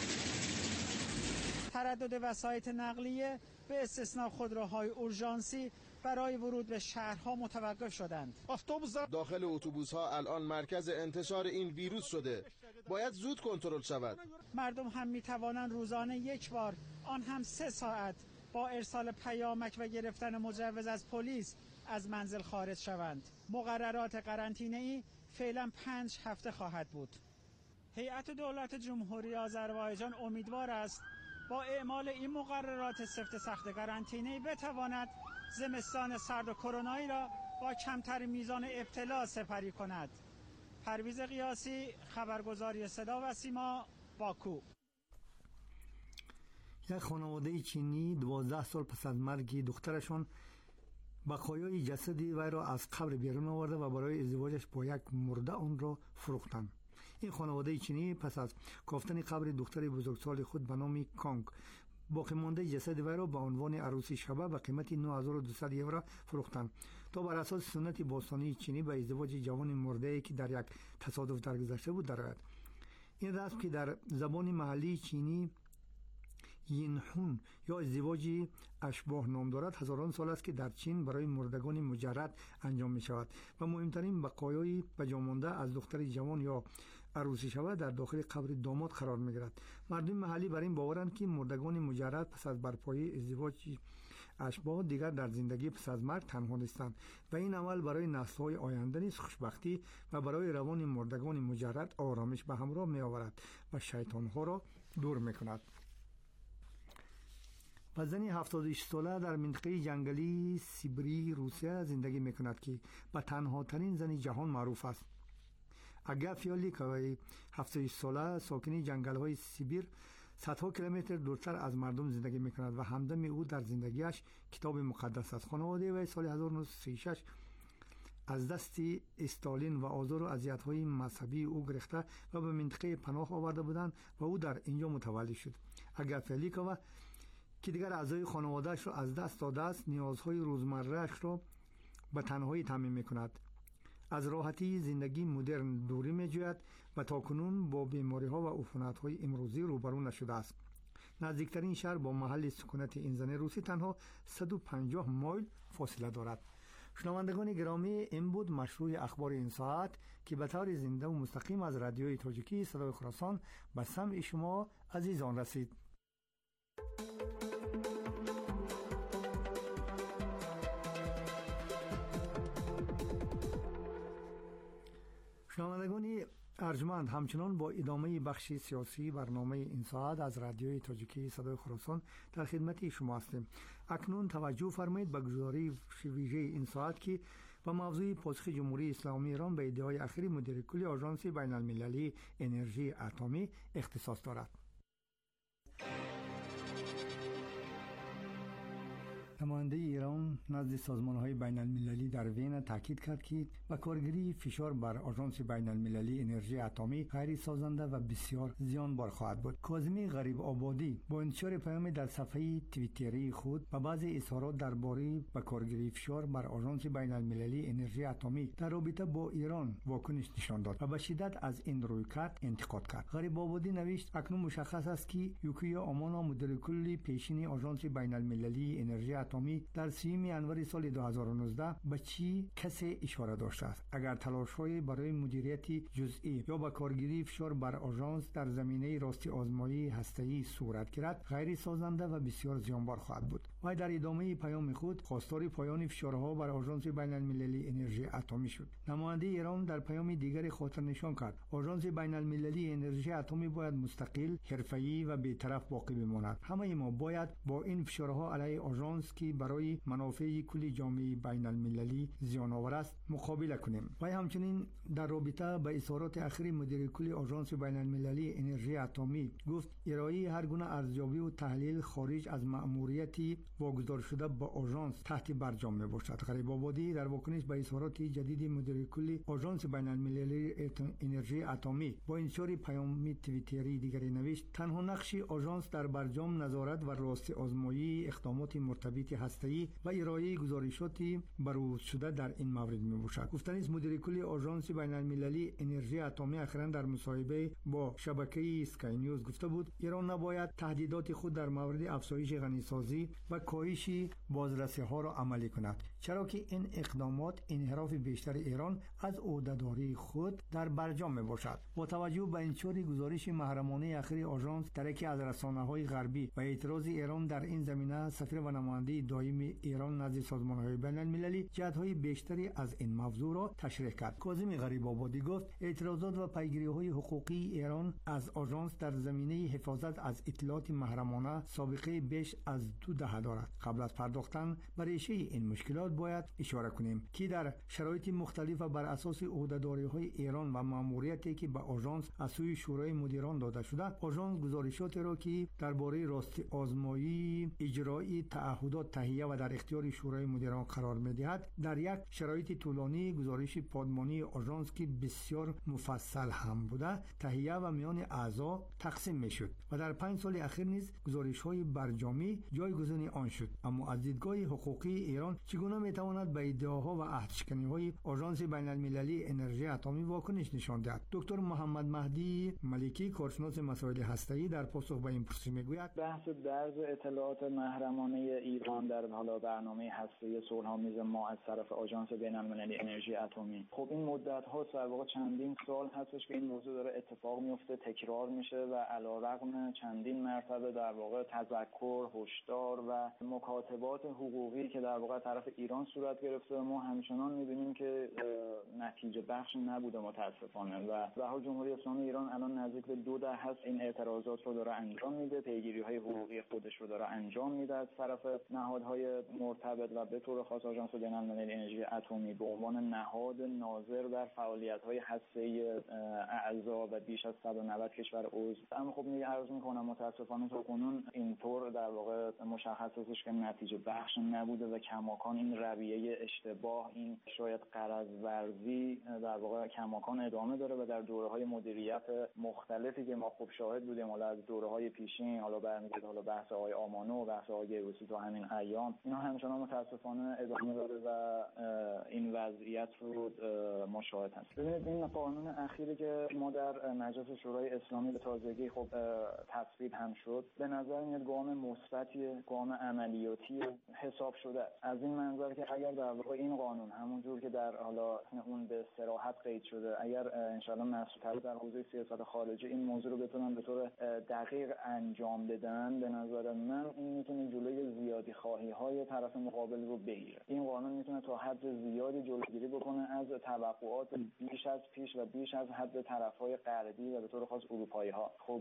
تردد وسایط نقلیه به استثناء خودروهای اورژانسی برای ورود به شهرها متوقف شدند. داخل اتوبوس‌ها الان مرکز انتشار این ویروس شده. باید زود کنترل شود. مردم هم می‌توانند روزانه یک بار، آن هم سه ساعت، با ارسال پیامک و گرفتن مجوز از پلیس از منزل خارج شوند. مقررات قرنطینه‌ای فعلا پنج هفته خواهد بود. هیئت دولت جمهوری آذربایجان امیدوار است با اعمال این مقررات سفت سخت قرنطینه‌ای بتواند زمستان سرد و کرونایی را با کمتر میزان ابتلا سپری کند. پرویز قیاسی، خبرگزاری صدا و سیما، باکو. یک خانواده چینی دوازده سال پس از مرگ دخترشان بقایای جسد وی را از قبر بیرون آورده و برای ازدواجش با یک مرده آن را فروختند. این خانواده چینی پس از کافتن قبر دختر بزرگسال خود به نام کانگ باقی مانده جسد وی را به عنوان عروسی شبه به قیمت نه هزار و دویست یورو فروختند تا بر اساس سنت باستانی چینی به ازدواج جوان مرده‌ای که در یک تصادف درگذشته بود درآید. این رسم که در زبان محلی چینی یینحون یا ازدواج اشباح نام دارد هزاران سال است که در چین برای مردگان مجرد انجام می شود و مهمترین بقایای بجا مانده از دختر جوان یا عروسی شوه در داخل قبر داماد قرار می گیرد. مردم محلی بر این باورند که مردگان مجرد پس از برپایی ازدواج اشباح دیگر در زندگی پس از مرگ تنها نیستند و این عمل برای نسل‌های آینده نیز خوشبختی و برای روان مردگان مجرد آرامش به همراه می آورد و شیطان‌ها را دور می کند. و زنی هفتاد و شش ساله در منطقه جنگلی سیبری روسیه زندگی می کند که به تنها ترین زن جهان معروف است. اگه فیالی که هفتاد و شش ساله ساکنی جنگل های سیبیر صدها کیلومتر دورتر از مردم زندگی میکند و همدم او در زندگیش کتاب مقدس است. خانواده وی سال هزار و نهصد و سی و شش از دست استالین و آزار و اذیت‌های مذهبی او گرفته و به منطقه پناه آورده بودند و او در اینجا متولد شد. اگر فلیکووا که دیگر اعضای خانواده‌اش را از دست داده است، نیازهای روزمره‌اش را به تنهایی تامین می‌کند. از راحتی زندگی مدرن دوری می‌جوید و تاکنون با بیماری‌ها و عفونت‌های امروزی روبرو نشده است. نزدیکترین شهر با محل سکونت این زن روسی تنها صد و پنجاه مایل فاصله دارد. شنوندگان گرامی، این بود مشروع اخبار این ساعت که به طور زنده و مستقیم از رادیوی تاجیکی صدای خراسان به سمع شما عزیزان رسید. شنوندگان ارجمند، همچنان با ادامه بخش سیاسی برنامه این ساعت از رادیوی تاجیکی صدای خراسان در خدمت شما هستیم. اکنون توجه فرمایید به گزارش ویژه این ساعت که با موضوع پاسخ جمهوری اسلامی ایران به ادعای اخیر مدیر کل آژانس بین المللی انرژی اتمی اختصاص دارد. نماینده ایران نزد سازمان‌های بین المللی در وین تاکید کرد که با کارگیری فشار بر آژانس بین المللی انرژی اتمی غیر سازنده و بسیار زیانبار خواهد بود. کاظمی غریب آبادی با انتشار پیام در صفحه توییتری خود به بعضی اظهارات درباره با کارگیری فشار بر آژانس بین المللی انرژی اتمی در رابطه با ایران واکنش نشان داد و به شدت از این رویکرد انتقاد کرد. غریب آبادی نوشت: اکنون مشخص است که یوکیا آمانا مدیر کل پیشین آژانس بین المللی انرژی اتمی در سیوم ینوری سال دو هزار و نوزده به چی کسی اشاره داشته است. اگر تلاش‌های برای مدیریت جزئی یا با کارگیری فشار بر آژانس در زمینه راستی آزمایی هسته‌ای صورت گیرد، غیر سازنده و بسیار زیانبار خواهد بود. و در ادامه پیام خود خواستار پایان فشارها بر آژانس بین المللی انرژی اتمی شد. نماینده ایران در پیام دیگری خاطر نشان کرد آژانس بین المللی انرژی اتمی باید مستقل، حرفه‌ای و بی‌طرف باقی بماند. همه ما باید با این فشارها علیه آژانس که برای منافع کل جامعه بین المللی زیان آور است مقابله کنیم. و همچنین در رابطه با اظهارات اخیر مدیر کل آژانس بین المللی انرژی اتمی گفت ارائه هر گونه ارزیابی و تحلیل خارج از مأموریتی واگذار شده با آژانس تحت برجام میباشد. غریب آبادی در واکنش به اظهارات جدید مدیر کل آژانس بین المللی انرژی اتمی با انتشار پیام توییتری دیگری نوشت: تنها نقش آژانس در برجام نظارت و راستی آزمایی اقدامات مرتبط هسته‌ای و ارائه گزارشات بروز شده در این مورد میباشد. گفتن است مدیر کل آژانس بین المللی انرژی اتمی اخیراً در مصاحبه با شبکه اسکای نیوز گفته بود ایران نباید تهدیدات خود در مورد افزایش غنیسازی و کاهش بازرسی‌ها را عملی کند، چرا که این اقدامات انحراف بیشتر ایران از عهده‌داری خود در برجام میباشد. با توجه به انتشار گزارش محرمانه اخیر آژانس در یکی از رسانه‌های غربی و اعتراض ایران در این زمینه، سفیر و نماینده دائم ایران نزد سازمان‌های بین المللی جهت‌های بیشتری از این موضوع را تشریح کرد. کاظمی غریب آبادی گفت اعتراضات و پیگیری‌های حقوقی ایران از آژانس در زمینه حفاظت از اطلاعات محرمانه سابقه بیش از دو دهه دارد. قبل از پرداختن به ریشه این مشکلات باید اشاره کنیم که در شرایط مختلف و بر اساس عهده‌داری‌های ایران و مأموریتی که به آژانس از سوی شورای مدیران داده شده، آژانس گزارشات را که درباره راستی آزمایی اجرایی تعهدات تهیه و در اختیار شورای مدیران قرار می‌دهد، در یک شرایط طولانی گزارش پادمانی آژانس که بسیار مفصل هم بوده تهیه و میان اعضا تقسیم می‌شد و در پنج سال اخیر نیز گزارش‌های برجامی جایگزین آن شد. اما از دیدگاه حقوقی ایران چگونه می‌تواند به ادعاها و عهدشکنی‌های آژانس بین المللی انرژی اتمی واکنش نشان دهد؟ دکتر محمد مهدی ملکی، کارشناس مسائل هسته‌ای، در پاسخ به این پرسش می‌گوید بحث درز اطلاعات محرمانه ایران در حالا برنامه هسته‌ای صلح‌آمیز ما از طرف آژانس بین المللی انرژی اتمی، خب این مدت‌ها در واقع چندین سال هستش که این موضوع داره اتفاق میفته، تکرار میشه و علیرغم چندین مرتبه در واقع تذکر، هشدار و مکاتبات حقوقی که در واقع طرف ایران صورت گرفته ما همچنان می‌بینیم که نتیجه بخش نبوده متاسفانه و به حال جمهوری اسلامی ایران الان نزدیک به دو دهه هست این اعتراضات رو داره انجام میده، پیگیری‌های حقوقی خودش رو داره انجام میده از طرف نهادهای مرتبط و به طور خاص آژانس بین‌المللی انرژی اتمی به عنوان نهاد ناظر در فعالیت‌های هسته‌ای اعضا و بیش از صد و نود کشور عضو. اما خب می عرض می‌کنم متاسفانه تا کنون اینطور در واقع مشخص هستش که نتیجه بخش نبوده و کماکان این رویه اشتباه، این شاید غرض ورزی در واقع کماکان ادامه داره و در دوره‌های مدیریت مختلفی که ما خوب شاهد بودیم، حالا از دوره‌های پیشین، حالا برمیگرد حالا بحث آقای آمانو و بحث آقای گیروسی تا همین ایام، اینا همچنان متاسفانه ادامه داره و این وضعیت رو مشاهد هست. ببینید این قانون اخیری که ما در مجلس شورای اسلامی به تازگی خب تصویب هم شد، به نظر میاد گام مثبتیه، گام عملیاتی حساب شده. از این منظر که اگر در واقع این قانون همونجور که در حالا اون به صراحت قید شده، اگر ان شاءالله مسئولان در حوزه سیاست خارجی این موضوع رو بتونن به طور دقیق انجام بدن، به نظر من این میتونه جلوی زیادی خواهی های طرف مقابل رو بگیره. این قانون میتونه تا حد زیادی جلوگیری بکنه از توقعات بیش از پیش و بیش از حد طرف‌های غربی و به طور خاص اروپایی‌ها. خب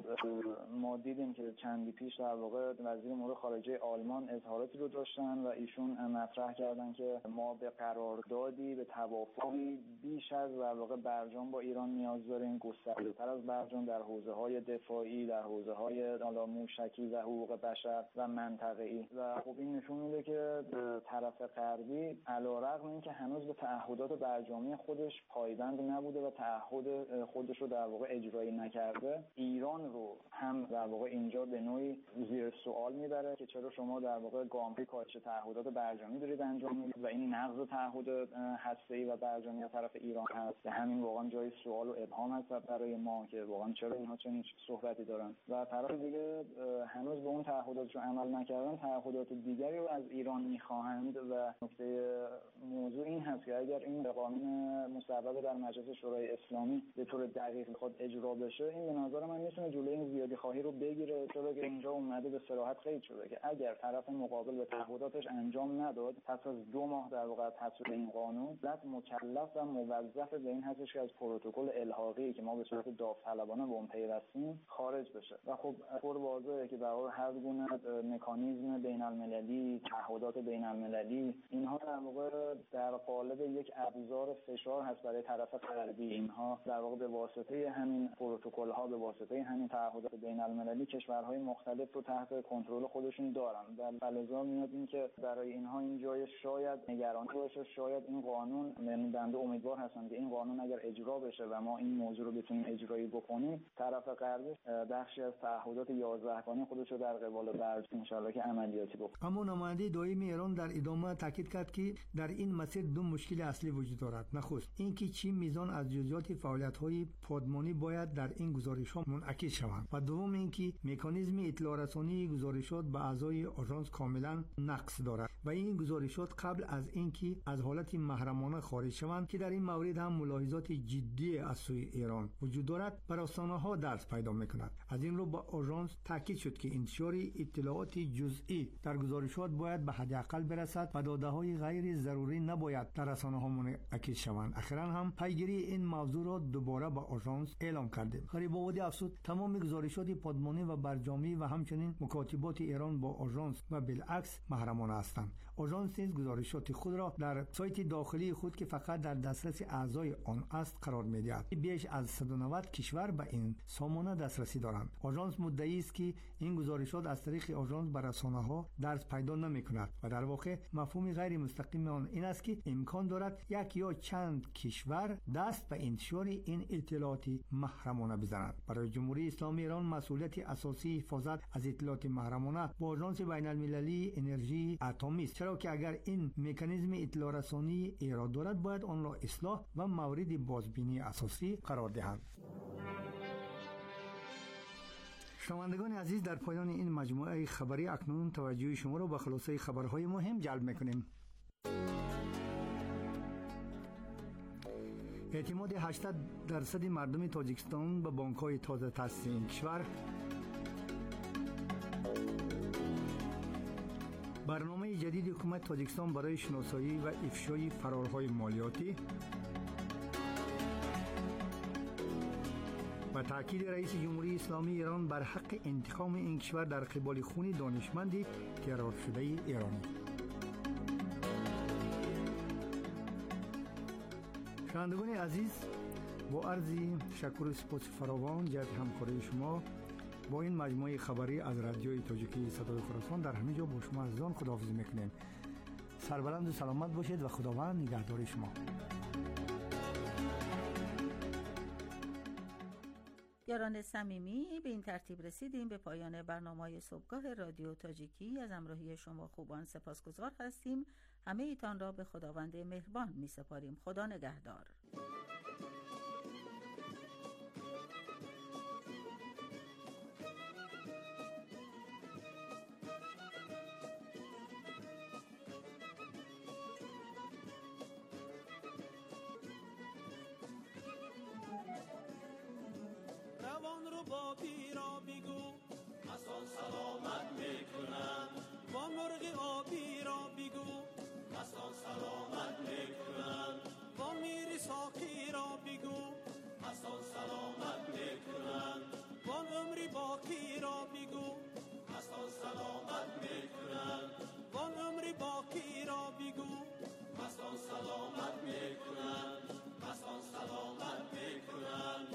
ما دیدیم که چندی پیش در واقع وزیر امور خارجه آلمان اظهاراتی رو داشتن و ایشون مطرح کردن که ما به قراردادی، به توافقی بیش از در واقع برجام با ایران نیاز داریم، گسترده‌تر از برجام در حوزه‌های دفاعی، در حوزه‌های حالا موشکی و حقوق بشر و منطقه‌ای. و خب این نشون میده که طرف غربی علیرغم اینکه هنوز به تعهدات برجامی خودش پایبند نبوده و تعهد خودش رو در واقع اجرایی نکرده، ایران رو هم در واقع اینجا به نوعی زیر سوال میبره که چرا شما در واقع گام‌های کاهش تعهدات برجامی دارید انجام میدید و این نقض تعهد هسته‌ای و برجامی از طرف ایران هست. به همین واقعا جای سوال و ابهام هست برای ما که واقعا چرا اینها چنین صحبتی دارن و طرف دیگه هنوز به اون تعهداتشون عمل نکردن، تعهدات دیگری رو از ایران میخواهند. و نکته موضوع این هست که اگر این قانون مصوبه در مجلس شورای اسلامی به طور دقیق خود اجرا بشه، این به نظر من میتونه جلوی این زیادی خواهی رو بگیره، چرا که اینجا اومده به صراحت قید شده که اگر طرف مقابل به تعهداتش انجام نداد، پس از دو ماه در واقع تصویب این قانون دست مکلف و موظف به این هستش که از پروتکل الحاقی که ما به صورت داوطلبانه به اون پیوستیم خارج بشه. و خب پر واضحه که برای هر گونه مکانیزم بین‌المللی، تعهدات بین‌المللی، اینها در واقع در قالب یک ابزار فشار هست برای طرف غربی. اینها در واقع به واسطه همین پروتکل ها، به واسطه همین تعهدات بین‌المللی کشورهای مختلف رو تحت کنترل خودشون دارن. در لذا میاد این که برای اینها این جای شاید نگرانی باشه، شاید این قانون، من بنده امیدوار هستم که این قانون اگر اجرا بشه و ما این موضوع رو بتونیم اجرایی بکنیم، طرف غربی بخشی از تعهدات یازده گانه خودش رو در قبال برج ان شاءالله که عملیاتی بکنه. اما نماینده دائم ایران در ادامه تاکید کرد که در این مسیر دو مشکل اصلی وجود دارد. نخست اینکه چی میزان از جزئیات فعالیت‌های پادمانی باید در این گزارش‌ها منعکس شوند و دوم اینکه مکانیزم اطلاع رسانی گزارشات به اعضای آژانس کاملا نقص دارد و این گزارشات قبل از اینکه از حالت محرمانه خارج شوند که در این مورد هم ملاحظات جدی از سوی ایران وجود دارد، بر آستانه‌ها درس پیدا می‌کند. از این رو با آژانس تاکید شد که انتشار اطلاعات جزئی در گزارشات باید به حداقل برسد و داده‌های غیر ضروری نباید در رسانه‌ها منعکس شوند. اخیراً هم پیگیری این موضوع را دوباره با آژانس اعلام کردیم. غریب آبادی افزود تمام گزارشات پادمانی و برجامی و همچنین مکاتبات ایران با آژانس و بالعکس محرمانه هستند. آژانس نیز گزارشات خود را در سایت داخلی خود که فقط در دسترس اعضای آن است قرار می‌دهد. بیش از صد و نود کشور به این سامانه دسترسی دارند. آژانس مدعی است که این گزارشات از طریق آژانس بر رسانه‌ها درس پیدا نمی‌کند و در واقع مفهوم غیر مستقیم آن این است که امکان دارد یک یا چند کشور دست به انتشار این اطلاعات محرمانه بزنند. برای جمهوری اسلامی ایران مسئولیت اساسی حفاظت از اطلاعات محرمانه با آژانس بین‌المللی انرژی اتمی است، چرا که اگر این مکانیزم اطلاع رسانی ایراد دارد باید آن را اصلاح و مورد بازبینی اساسی قرار دهند. شنوندگان عزیز، در پایان این مجموعه خبری اکنون توجه شما را به خلاصه خبرهای مهم جلب می‌کنیم. اعتماد هشتاد درصد مردم تاجیکستان به بانک‌های تازه تأسیس این کشور، به برنامه جدید حکومت تاجیکستان برای شناسایی و افشای فرارهای مالیاتی و تاکید رئیس جمهوری اسلامی ایران بر حق انتقام این کشور در قبال خون دانشمند ترور شده ایرانی. شنوندگان عزیز، با عرض شکر و سپاس فراوان جهت همکاری شما با این مجموعه خبری از رادیوی تاجیکی صدای خراسان در همه جا با شما عزیزان خداحافظی میکنیم. سربلند و سلامت باشید و خداوند نگهدار شما. یاران صمیمی، به این ترتیب رسیدیم به پایان برنامه صبحگاه رادیو تاجیکی. از همراهی شما خوبان سپاسگزار هستیم. همه ایتان را به خداوند مهربان می سپاریم. خدا نگهدار. روان رو با بیرا بیگو مستان سلامت میکنن، با مرغ آبی را بیگو مستان سلامت میکنن، با میری ساقی را بیگو مستان سلامت میکنن، با عمری باقی را بیگو مستان سلامت میکنن، با عمری باقی را بیگو مستان سلامت میکنن، مستان سلامت میکنن.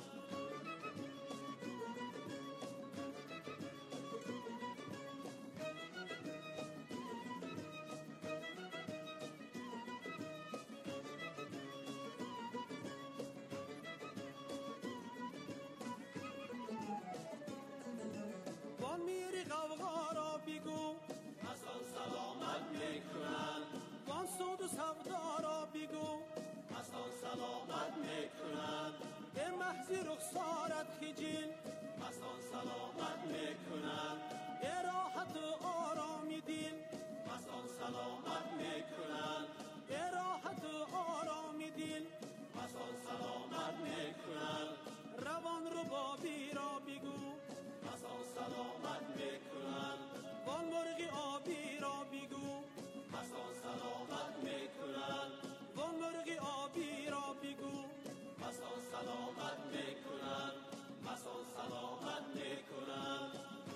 سلامت میکنن به محض رخسارت خجل مستان سلامت میکنن، به راحت و آرامی دل مستان سلامت میکنن، به راحت و آرامی دل مستان سلامت میکنن. روان رو با بیرا بیگو مستان سلامت میکنن، وان مرغ آبی را بیگو مستان سلامت میکنن، وان مرغ آبی را بیگو مستان سلامت میکنن، مستان سلامت میکنن.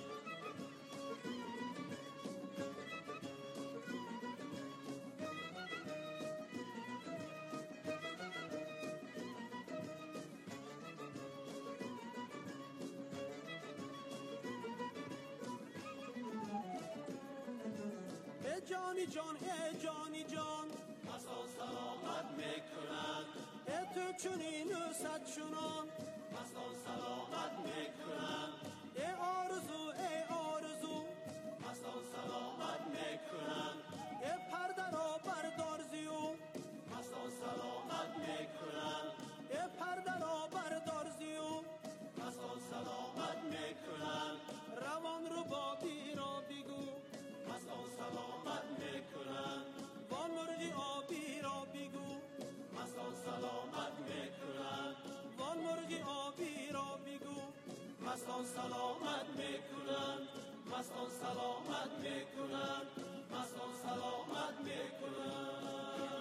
جانی جان ای جانی جان مستان سلامت میکنن، ای تو چنین و صد چنان مستان سلامت میکنن، ای آرزو ای آرزو مستان سلامت میکنن، ای پرده را بردار زیو مستان سلامت میکنن، ای پرده را بردار زیو مستان سلامت میکنن. روان رو با بیرا بیگو مستان سلامت میکنن، وان مرغ آبی را بیگو مستان سلامت میکنن، وان مرغ آبی را بیگو مستان سلامت میکنن، مستان سلامت میکنن، مستان سلامت میکنن.